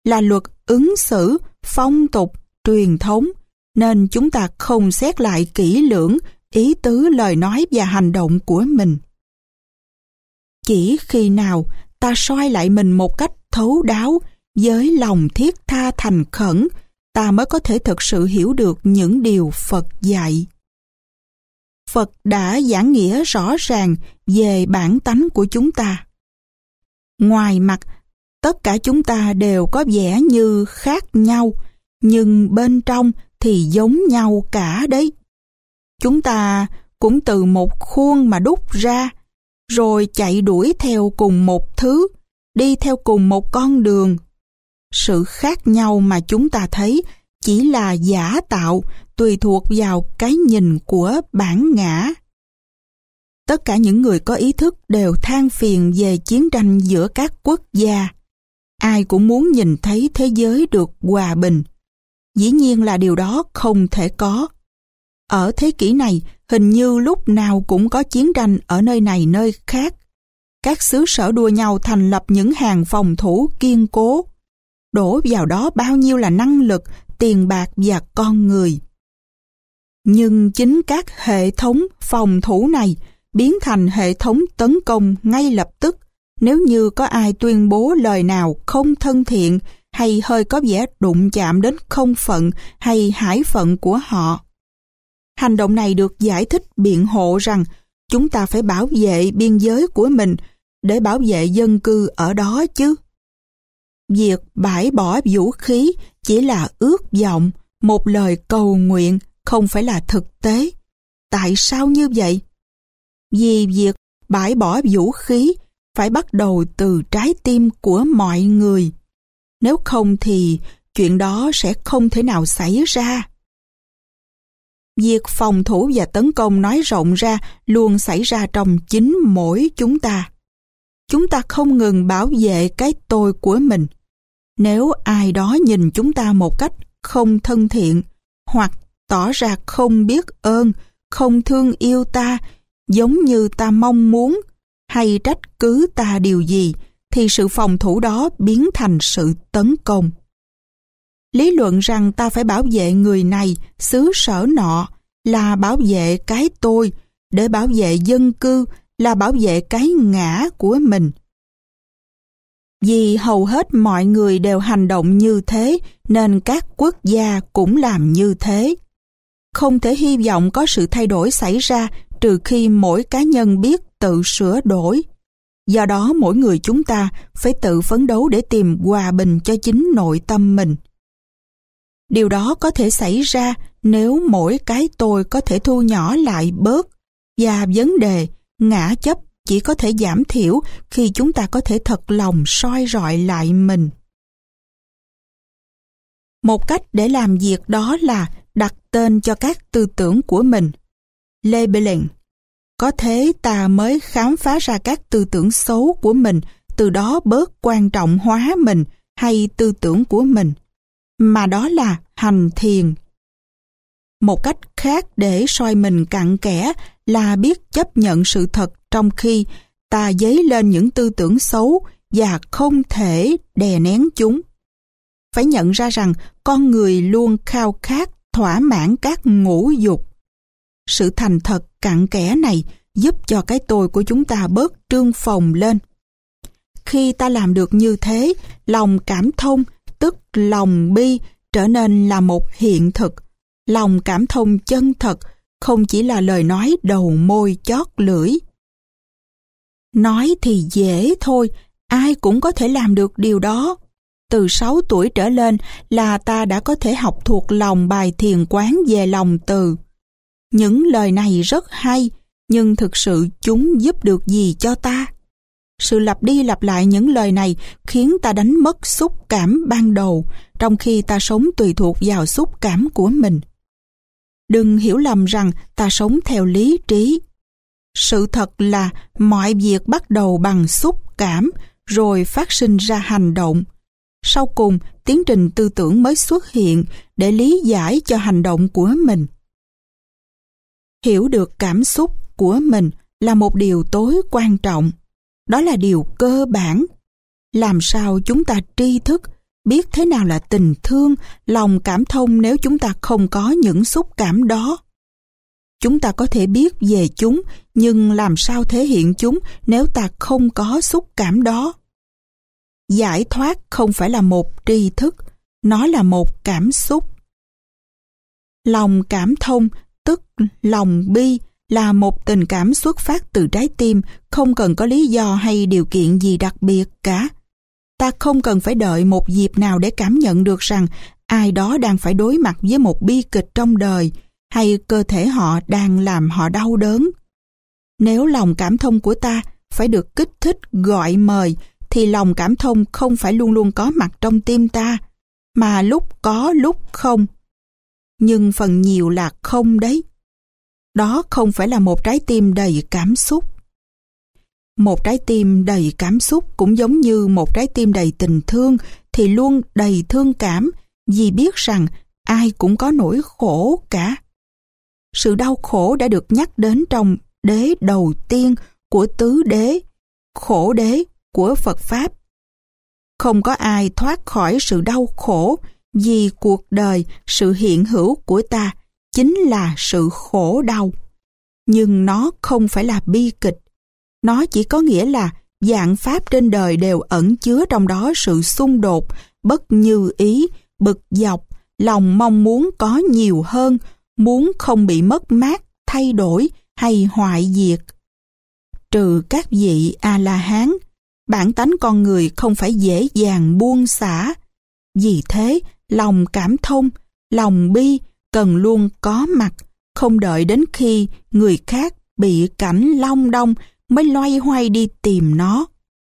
là luật ứng xử, phong tục, truyền thống, nên chúng ta không xét lại kỹ lưỡng ý tứ lời nói và hành động của mình. Chỉ khi nào ta soi lại mình một cách thấu đáo, với lòng thiết tha thành khẩn, ta mới có thể thực sự hiểu được những điều Phật dạy. Phật đã giảng nghĩa rõ ràng về bản tánh của chúng ta. Ngoài mặt, tất cả chúng ta đều có vẻ như khác nhau, nhưng bên trong thì giống nhau cả đấy. Chúng ta cũng từ một khuôn mà đúc ra, rồi chạy đuổi theo cùng một thứ, đi theo cùng một con đường. Sự khác nhau mà chúng ta thấy chỉ là giả tạo, tùy thuộc vào cái nhìn của bản ngã. Tất cả những người có ý thức đều than phiền về chiến tranh giữa các quốc gia. Ai cũng muốn nhìn thấy thế giới được hòa bình. Dĩ nhiên là điều đó không thể có. Ở thế kỷ này, hình như lúc nào cũng có chiến tranh ở nơi này nơi khác. Các xứ sở đua nhau thành lập những hàng phòng thủ kiên cố. Đổ vào đó bao nhiêu là năng lực, tiền bạc và con người. Nhưng chính các hệ thống phòng thủ này biến thành hệ thống tấn công ngay lập tức nếu như có ai tuyên bố lời nào không thân thiện hay hơi có vẻ đụng chạm đến không phận hay hải phận của họ. Hành động này được giải thích biện hộ rằng chúng ta phải bảo vệ biên giới của mình để bảo vệ dân cư ở đó chứ. Việc bãi bỏ vũ khí chỉ là ước vọng, một lời cầu nguyện, không phải là thực tế. Tại sao như vậy? Vì việc bãi bỏ vũ khí phải bắt đầu từ trái tim của mọi người. Nếu không thì chuyện đó sẽ không thể nào xảy ra. Việc phòng thủ và tấn công nói rộng ra luôn xảy ra trong chính mỗi chúng ta. Chúng ta không ngừng bảo vệ cái tôi của mình. Nếu ai đó nhìn chúng ta một cách không thân thiện, hoặc tỏ ra không biết ơn, không thương yêu ta, giống như ta mong muốn, hay trách cứ ta điều gì, thì sự phòng thủ đó biến thành sự tấn công. Lý luận rằng ta phải bảo vệ người này, xứ sở nọ, là bảo vệ cái tôi, để bảo vệ dân cư là bảo vệ cái ngã của mình. Vì hầu hết mọi người đều hành động như thế, nên các quốc gia cũng làm như thế. Không thể hy vọng có sự thay đổi xảy ra trừ khi mỗi cá nhân biết tự sửa đổi. Do đó mỗi người chúng ta phải tự phấn đấu để tìm hòa bình cho chính nội tâm mình. Điều đó có thể xảy ra nếu mỗi cái tôi có thể thu nhỏ lại bớt, và vấn đề ngã chấp chỉ có thể giảm thiểu khi chúng ta có thể thật lòng soi rọi lại mình. Một cách để làm việc đó là đặt tên cho các tư tưởng của mình. Labeling. Có thế ta mới khám phá ra các tư tưởng xấu của mình, từ đó bớt quan trọng hóa mình hay tư tưởng của mình, mà đó là hành thiền. Một cách khác để soi mình cặn kẽ là biết chấp nhận sự thật trong khi ta dấy lên những tư tưởng xấu và không thể đè nén chúng. Phải nhận ra rằng con người luôn khao khát thỏa mãn các ngũ dục. Sự thành thật cặn kẽ này giúp cho cái tôi của chúng ta bớt trương phồng lên. Khi ta làm được như thế, lòng cảm thông, tức lòng bi, trở nên là một hiện thực. Lòng cảm thông chân thật không chỉ là lời nói đầu môi chót lưỡi. Nói thì dễ thôi, ai cũng có thể làm được điều đó. Từ sáu tuổi trở lên là ta đã có thể học thuộc lòng bài thiền quán về lòng từ. Những lời này rất hay, nhưng thực sự chúng giúp được gì cho ta? Sự lặp đi lặp lại những lời này khiến ta đánh mất xúc cảm ban đầu, trong khi ta sống tùy thuộc vào xúc cảm của mình. Đừng hiểu lầm rằng ta sống theo lý trí. Sự thật là mọi việc bắt đầu bằng xúc cảm, rồi phát sinh ra hành động. Sau cùng, tiến trình tư tưởng mới xuất hiện để lý giải cho hành động của mình. Hiểu được cảm xúc của mình là một điều tối quan trọng. Đó là điều cơ bản. Làm sao chúng ta tri thức, biết thế nào là tình thương, lòng cảm thông nếu chúng ta không có những xúc cảm đó. Chúng ta có thể biết về chúng, nhưng làm sao thể hiện chúng nếu ta không có xúc cảm đó? Giải thoát không phải là một tri thức, nó là một cảm xúc. Lòng cảm thông, tức lòng bi, là một tình cảm xuất phát từ trái tim, không cần có lý do hay điều kiện gì đặc biệt cả. Ta không cần phải đợi một dịp nào để cảm nhận được rằng ai đó đang phải đối mặt với một bi kịch trong đời, hay cơ thể họ đang làm họ đau đớn. Nếu lòng cảm thông của ta phải được kích thích gọi mời, thì lòng cảm thông không phải luôn luôn có mặt trong tim ta, mà lúc có lúc không. Nhưng phần nhiều là không đấy. Đó không phải là một trái tim đầy cảm xúc. Một trái tim đầy cảm xúc cũng giống như một trái tim đầy tình thương thì luôn đầy thương cảm, vì biết rằng ai cũng có nỗi khổ cả. Sự đau khổ đã được nhắc đến trong đế đầu tiên của tứ đế, khổ đế của Phật Pháp. Không có ai thoát khỏi sự đau khổ, vì cuộc đời, sự hiện hữu của ta chính là sự khổ đau. Nhưng nó không phải là bi kịch. Nó chỉ có nghĩa là vạn pháp trên đời đều ẩn chứa trong đó sự xung đột, bất như ý, bực dọc, lòng mong muốn có nhiều hơn, muốn không bị mất mát, thay đổi hay hoại diệt. Trừ các vị A-la-hán, bản tánh con người không phải dễ dàng buông xả. Vì thế, lòng cảm thông, lòng bi cần luôn có mặt, không đợi đến khi người khác bị cảnh long đong mới loay hoay đi tìm nó.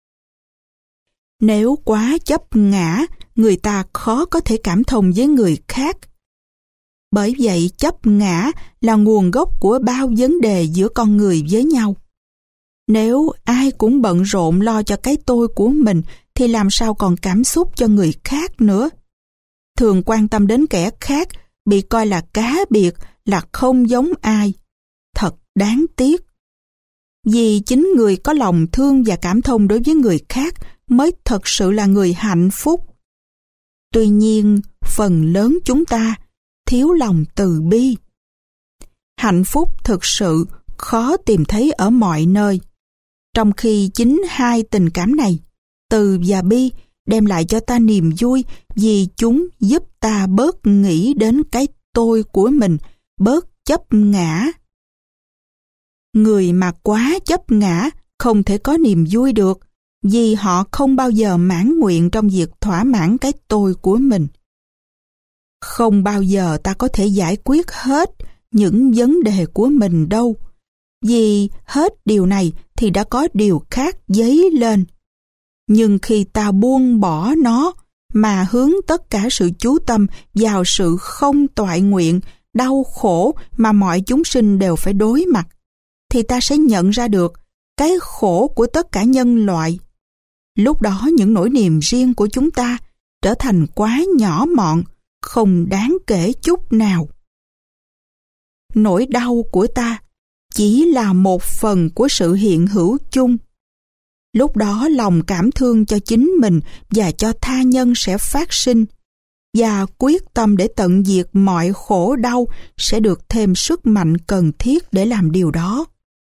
Nếu quá chấp ngã, người ta khó có thể cảm thông với người khác. Bởi vậy chấp ngã là nguồn gốc của bao vấn đề giữa con người với nhau. Nếu ai cũng bận rộn lo cho cái tôi của mình thì làm sao còn cảm xúc cho người khác nữa. Thường quan tâm đến kẻ khác bị coi là cá biệt, là không giống ai. Thật đáng tiếc. Vì chính người có lòng thương và cảm thông đối với người khác mới thật sự là người hạnh phúc. Tuy nhiên, phần lớn chúng ta thiếu lòng từ bi. Hạnh phúc thực sự khó tìm thấy ở mọi nơi. Trong khi chính hai tình cảm này, từ và bi, đem lại cho ta niềm vui vì chúng giúp ta bớt nghĩ đến cái tôi của mình, bớt chấp ngã. Người mà quá chấp ngã không thể có niềm vui được, vì họ không bao giờ mãn nguyện trong việc thỏa mãn cái tôi của mình. Không bao giờ ta có thể giải quyết hết những vấn đề của mình đâu, vì hết điều này thì đã có điều khác dấy lên. Nhưng khi ta buông bỏ nó mà hướng tất cả sự chú tâm vào sự không toại nguyện, đau khổ mà mọi chúng sinh đều phải đối mặt, thì ta sẽ nhận ra được cái khổ của tất cả nhân loại. Lúc đó những nỗi niềm riêng của chúng ta trở thành quá nhỏ mọn, không đáng kể chút nào. Nỗi đau của ta chỉ là một phần của sự hiện hữu chung. Lúc đó lòng cảm thương cho chính mình và cho tha nhân sẽ phát sinh, và quyết tâm để tận diệt mọi khổ đau sẽ được thêm sức mạnh cần thiết để làm điều đó.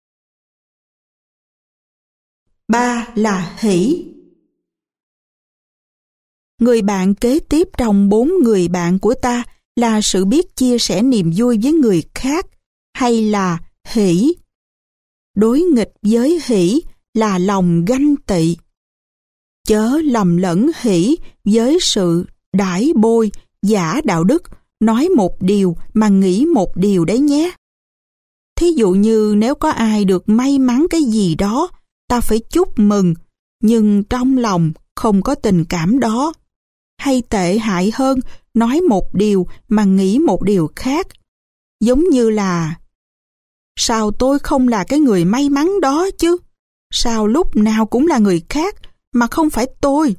Ba là hỷ. Người bạn kế tiếp trong bốn người bạn của ta là sự biết chia sẻ niềm vui với người khác, hay là hỷ. Đối nghịch với hỷ là lòng ganh tị. Chớ lầm lẫn hỷ với sự đãi bôi, giả đạo đức, nói một điều mà nghĩ một điều đấy nhé. Thí dụ như nếu có ai được may mắn cái gì đó, ta phải chúc mừng, nhưng trong lòng không có tình cảm đó. Hay tệ hại hơn, nói một điều mà nghĩ một điều khác. Giống như là: sao tôi không là cái người may mắn đó chứ? Sao lúc nào cũng là người khác mà không phải tôi?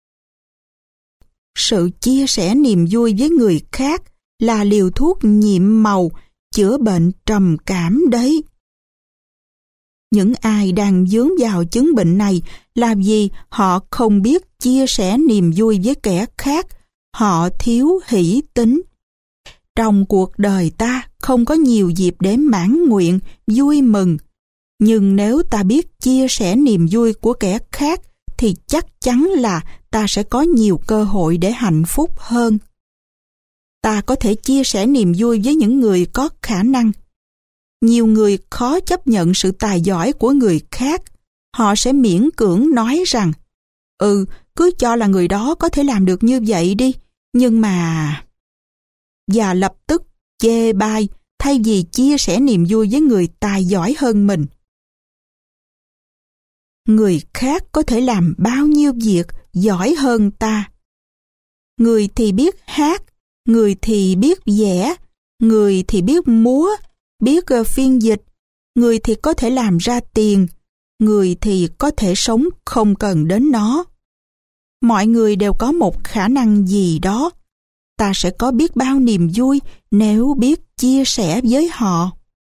Sự chia sẻ niềm vui với người khác là liều thuốc nhiệm màu chữa bệnh trầm cảm đấy. Những ai đang vướng vào chứng bệnh này là vì họ không biết chia sẻ niềm vui với kẻ khác, họ thiếu hỷ tính. Trong cuộc đời ta không có nhiều dịp để mãn nguyện, vui mừng. Nhưng nếu ta biết chia sẻ niềm vui của kẻ khác, thì chắc chắn là ta sẽ có nhiều cơ hội để hạnh phúc hơn. Ta có thể chia sẻ niềm vui với những người có khả năng. Nhiều người khó chấp nhận sự tài giỏi của người khác. Họ sẽ miễn cưỡng nói rằng, ừ, cứ cho là người đó có thể làm được như vậy đi, nhưng mà... Và lập tức chê bai thay vì chia sẻ niềm vui với người tài giỏi hơn mình. Người khác có thể làm bao nhiêu việc giỏi hơn ta. Người thì biết hát, người thì biết vẽ, người thì biết múa, biết phiên dịch, người thì có thể làm ra tiền, người thì có thể sống không cần đến nó. Mọi người đều có một khả năng gì đó. Ta sẽ có biết bao niềm vui nếu biết chia sẻ với họ.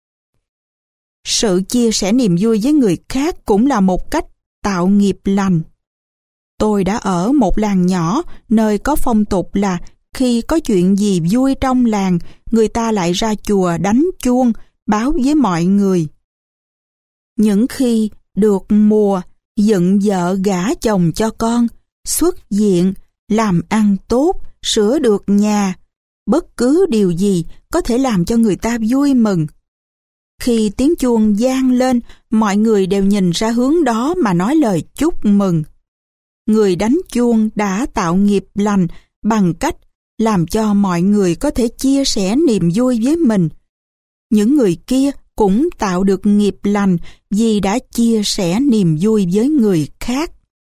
Sự chia sẻ niềm vui với người khác cũng là một cách tạo nghiệp lành. Tôi đã ở một làng nhỏ nơi có phong tục là khi có chuyện gì vui trong làng, người ta lại ra chùa đánh chuông báo với mọi người. Những khi được mùa, dựng vợ gả chồng cho con, xuất viện, làm ăn tốt, sửa được nhà, bất cứ điều gì có thể làm cho người ta vui mừng. Khi tiếng chuông vang lên, mọi người đều nhìn ra hướng đó mà nói lời chúc mừng. Người đánh chuông đã tạo nghiệp lành bằng cách làm cho mọi người có thể chia sẻ niềm vui với mình. Những người kia cũng tạo được nghiệp lành vì đã chia sẻ niềm vui với người khác.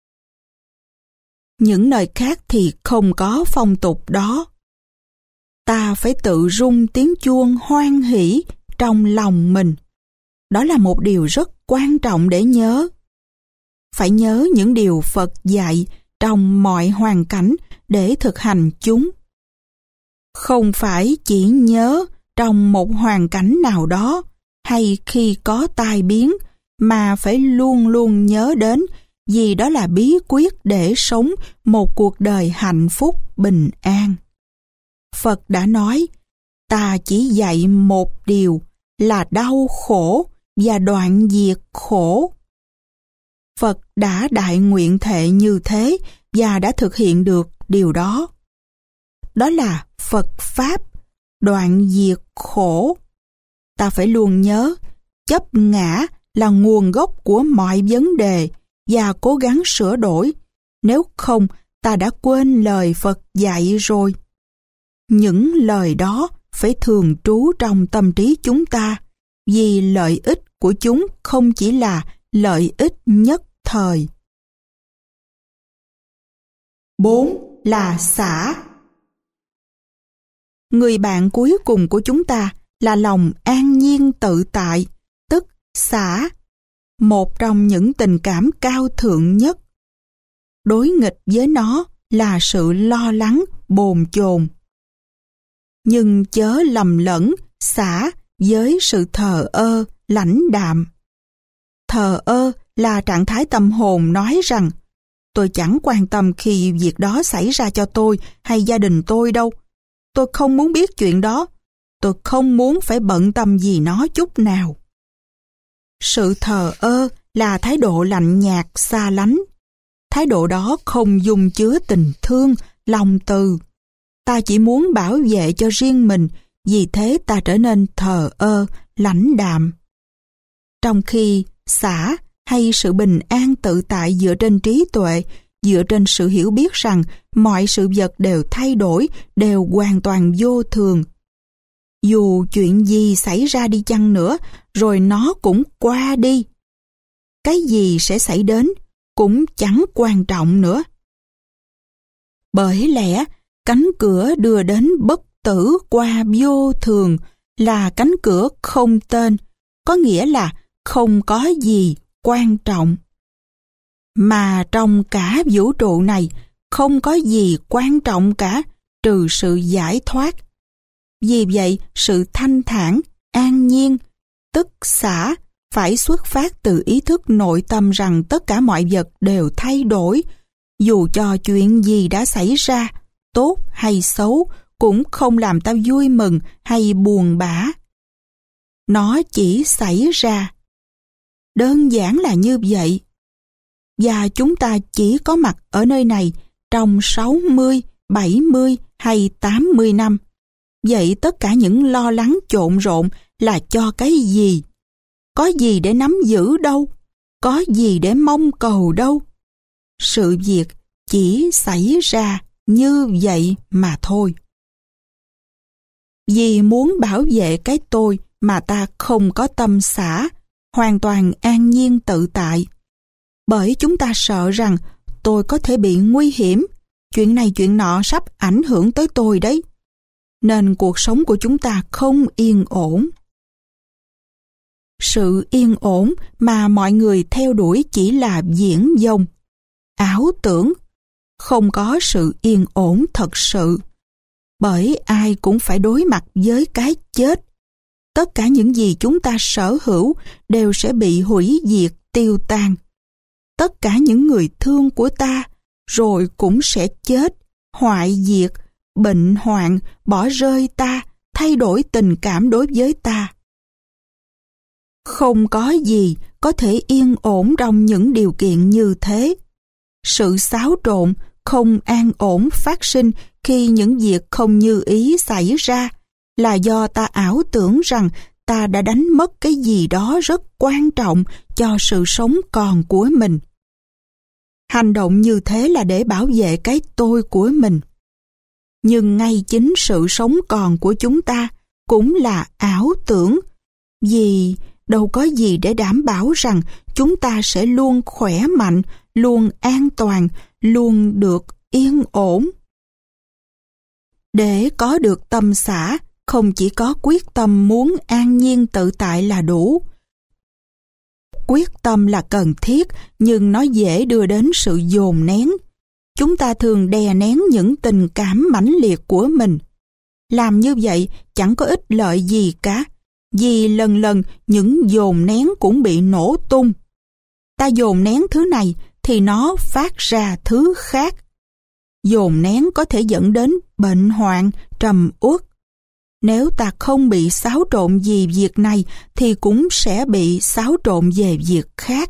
Những nơi khác thì không có phong tục đó. Ta phải tự rung tiếng chuông hoan hỷ trong lòng mình. Đó là một điều rất quan trọng để nhớ. Phải nhớ những điều Phật dạy trong mọi hoàn cảnh để thực hành chúng. Không phải chỉ nhớ trong một hoàn cảnh nào đó hay khi có tai biến, mà phải luôn luôn nhớ đến, vì đó là bí quyết để sống một cuộc đời hạnh phúc bình an. Phật đã nói, ta chỉ dạy một điều là đau khổ và đoạn diệt khổ. Phật đã đại nguyện thệ như thế và đã thực hiện được điều đó. Đó là Phật Pháp, đoạn diệt khổ. Ta phải luôn nhớ, chấp ngã là nguồn gốc của mọi vấn đề và cố gắng sửa đổi. Nếu không, ta đã quên lời Phật dạy rồi. Những lời đó phải thường trú trong tâm trí chúng ta, vì lợi ích của chúng không chỉ là lợi ích nhất thời. Bốn là xả. Người bạn cuối cùng của chúng ta là lòng an nhiên tự tại, tức xả, một trong những tình cảm cao thượng nhất. Đối nghịch với nó là sự lo lắng, bồn chồn. Nhưng chớ lầm lẫn xả với sự thờ ơ, lãnh đạm. Thờ ơ là trạng thái tâm hồn nói rằng, tôi chẳng quan tâm khi việc đó xảy ra cho tôi hay gia đình tôi đâu. Tôi không muốn biết chuyện đó. Tôi không muốn phải bận tâm gì nó chút nào. Sự thờ ơ là thái độ lạnh nhạt, xa lánh. Thái độ đó không dung chứa tình thương, lòng từ. Ta chỉ muốn bảo vệ cho riêng mình, vì thế ta trở nên thờ ơ, lãnh đạm. Trong khi xả hay sự bình an tự tại dựa trên trí tuệ, dựa trên sự hiểu biết rằng mọi sự vật đều thay đổi, đều hoàn toàn vô thường. Dù chuyện gì xảy ra đi chăng nữa, rồi nó cũng qua đi. Cái gì sẽ xảy đến cũng chẳng quan trọng nữa. Bởi lẽ, cánh cửa đưa đến bất tử qua vô thường là cánh cửa không tên, có nghĩa là không có gì quan trọng. Mà trong cả vũ trụ này, không có gì quan trọng cả trừ sự giải thoát. Vì vậy, sự thanh thản, an nhiên, tức xả, phải xuất phát từ ý thức nội tâm rằng tất cả mọi vật đều thay đổi, Dù cho chuyện gì đã xảy ra, tốt hay xấu, cũng không làm ta vui mừng hay buồn bã. Nó chỉ xảy ra. Đơn giản là như vậy. Và chúng ta chỉ có mặt ở nơi này trong sáu mươi, bảy mươi hay tám mươi năm. Vậy tất cả những lo lắng trộn rộn là cho cái gì? Có gì để nắm giữ đâu? Có gì để mong cầu đâu? Sự việc chỉ xảy ra như vậy mà thôi. Vì muốn bảo vệ cái tôi mà ta không có tâm xả, hoàn toàn an nhiên tự tại. Bởi chúng ta sợ rằng tôi có thể bị nguy hiểm, chuyện này chuyện nọ sắp ảnh hưởng tới tôi đấy. Nên cuộc sống của chúng ta không yên ổn. Sự yên ổn mà mọi người theo đuổi chỉ là viển vông, ảo tưởng, không có sự yên ổn thật sự. Bởi ai cũng phải đối mặt với cái chết. Tất cả những gì chúng ta sở hữu đều sẽ bị hủy diệt tiêu tan. Tất cả những người thương của ta rồi cũng sẽ chết, hoại diệt, bệnh hoạn, bỏ rơi ta, thay đổi tình cảm đối với ta. Không có gì có thể yên ổn trong những điều kiện như thế. Sự xáo trộn, không an ổn phát sinh khi những việc không như ý xảy ra là do ta ảo tưởng rằng ta đã đánh mất cái gì đó rất quan trọng cho sự sống còn của mình. Hành động như thế là để bảo vệ cái tôi của mình. Nhưng ngay chính sự sống còn của chúng ta cũng là ảo tưởng, vì đâu có gì để đảm bảo rằng chúng ta sẽ luôn khỏe mạnh, luôn an toàn, luôn được yên ổn. Để có được tâm xả, không chỉ có quyết tâm muốn an nhiên tự tại là đủ. Quyết tâm là cần thiết, nhưng nó dễ đưa đến sự dồn nén. Chúng ta thường đè nén những tình cảm mãnh liệt của mình. Làm như vậy chẳng có ích lợi gì cả, vì lần lần những dồn nén cũng bị nổ tung. Ta dồn nén thứ này thì nó phát ra thứ khác. Dồn nén có thể dẫn đến bệnh hoạn, trầm uất. Nếu ta không bị xáo trộn vì việc này thì cũng sẽ bị xáo trộn về việc khác.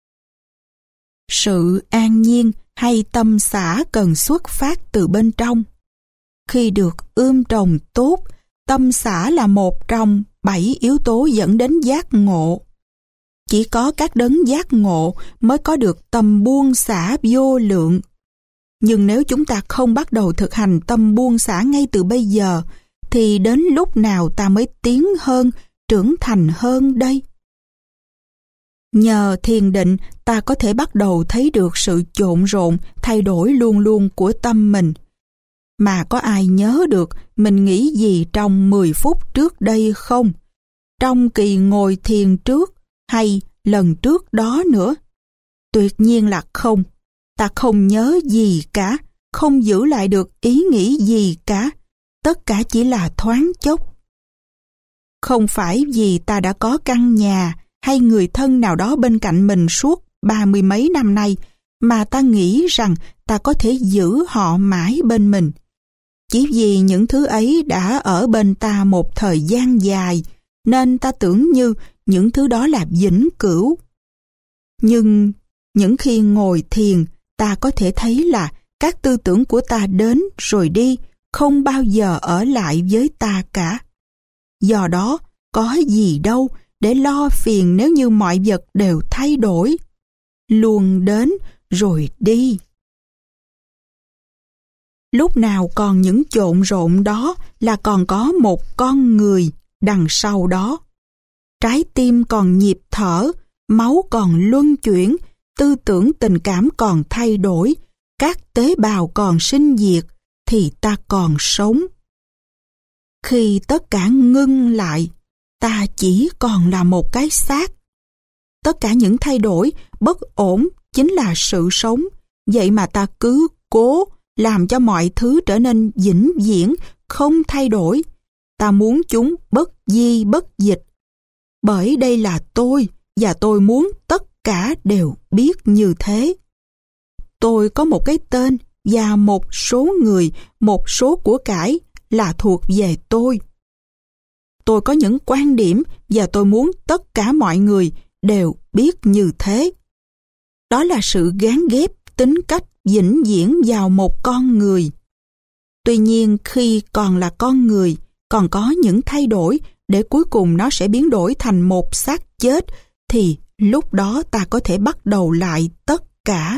Sự an nhiên hay tâm xả cần xuất phát từ bên trong. Khi được ươm trồng tốt, tâm xả là một trong bảy yếu tố dẫn đến giác ngộ. Chỉ có các đấng giác ngộ mới có được tâm buông xả vô lượng. Nhưng nếu chúng ta không bắt đầu thực hành tâm buông xả ngay từ bây giờ, thì đến lúc nào ta mới tiến hơn, trưởng thành hơn đây? Nhờ thiền định, ta có thể bắt đầu thấy được sự trộn rộn, thay đổi luôn luôn của tâm mình. Mà có ai nhớ được mình nghĩ gì trong mười phút trước đây không? Trong kỳ ngồi thiền trước hay lần trước đó nữa? Tuyệt nhiên là không. Ta không nhớ gì cả, không giữ lại được ý nghĩ gì cả. Tất cả chỉ là thoáng chốc. Không phải vì ta đã có căn nhà hay người thân nào đó bên cạnh mình suốt ba mươi mấy năm nay mà ta nghĩ rằng ta có thể giữ họ mãi bên mình. Chỉ vì những thứ ấy đã ở bên ta một thời gian dài nên ta tưởng như những thứ đó là vĩnh cửu. Nhưng những khi ngồi thiền, ta có thể thấy là các tư tưởng của ta đến rồi đi, không bao giờ ở lại với ta cả. Do đó, có gì đâu để lo phiền nếu như mọi vật đều thay đổi, luôn đến rồi đi. Lúc nào còn những trộn rộn đó là còn có một con người đằng sau đó. Trái tim còn nhịp thở, máu còn luân chuyển, tư tưởng tình cảm còn thay đổi, các tế bào còn sinh diệt, thì ta còn sống. Khi tất cả ngưng lại, ta chỉ còn là một cái xác. Tất cả những thay đổi, bất ổn chính là sự sống. Vậy mà ta cứ cố làm cho mọi thứ trở nên vĩnh viễn, không thay đổi. Ta muốn chúng bất di bất dịch. Bởi đây là tôi, và tôi muốn tất cả đều biết như thế. Tôi có một cái tên và một số người, một số của cải là thuộc về tôi. Tôi có những quan điểm và tôi muốn tất cả mọi người đều biết như thế. Đó là sự gán ghép tính cách vĩnh viễn vào một con người. Tuy nhiên khi còn là con người, còn có những thay đổi để cuối cùng nó sẽ biến đổi thành một xác chết, thì lúc đó ta có thể bắt đầu lại tất cả.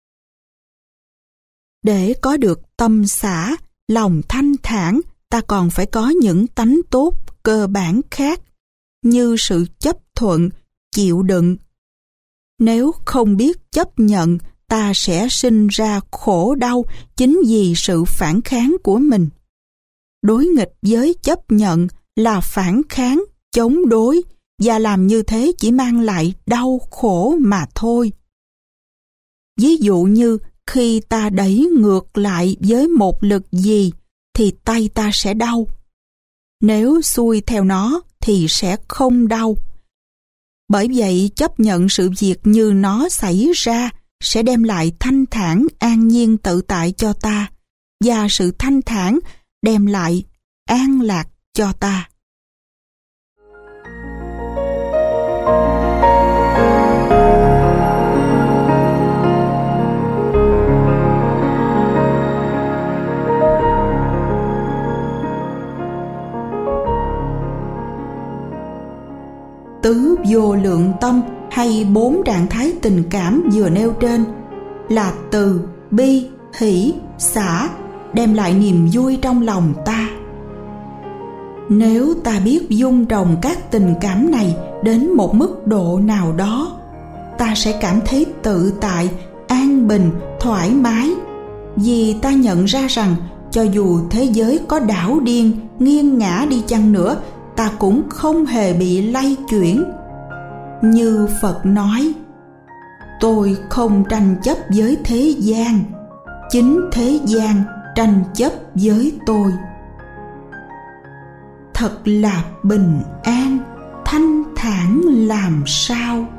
Để có được tâm xả, lòng thanh thản, ta còn phải có những tánh tốt cơ bản khác, như sự chấp thuận, chịu đựng. Nếu không biết chấp nhận, ta sẽ sinh ra khổ đau chính vì sự phản kháng của mình. Đối nghịch với chấp nhận là phản kháng, chống đối, và làm như thế chỉ mang lại đau khổ mà thôi. Ví dụ như khi ta đẩy ngược lại với một lực gì, thì tay ta sẽ đau. Nếu xuôi theo nó thì sẽ không đau. Bởi vậy chấp nhận sự việc như nó xảy ra sẽ đem lại thanh thản an nhiên tự tại cho ta, và sự thanh thản đem lại an lạc cho ta. Tứ vô lượng tâm hay bốn trạng thái tình cảm vừa nêu trên là từ, bi, hỷ, xả, đem lại niềm vui trong lòng ta. Nếu ta biết dung trồng các tình cảm này đến một mức độ nào đó, ta sẽ cảm thấy tự tại, an bình, thoải mái, vì ta nhận ra rằng cho dù thế giới có đảo điên, nghiêng ngã đi chăng nữa, ta cũng không hề bị lay chuyển. Như Phật nói, tôi không tranh chấp với thế gian, chính thế gian tranh chấp với tôi. Thật là bình an, thanh thản làm sao.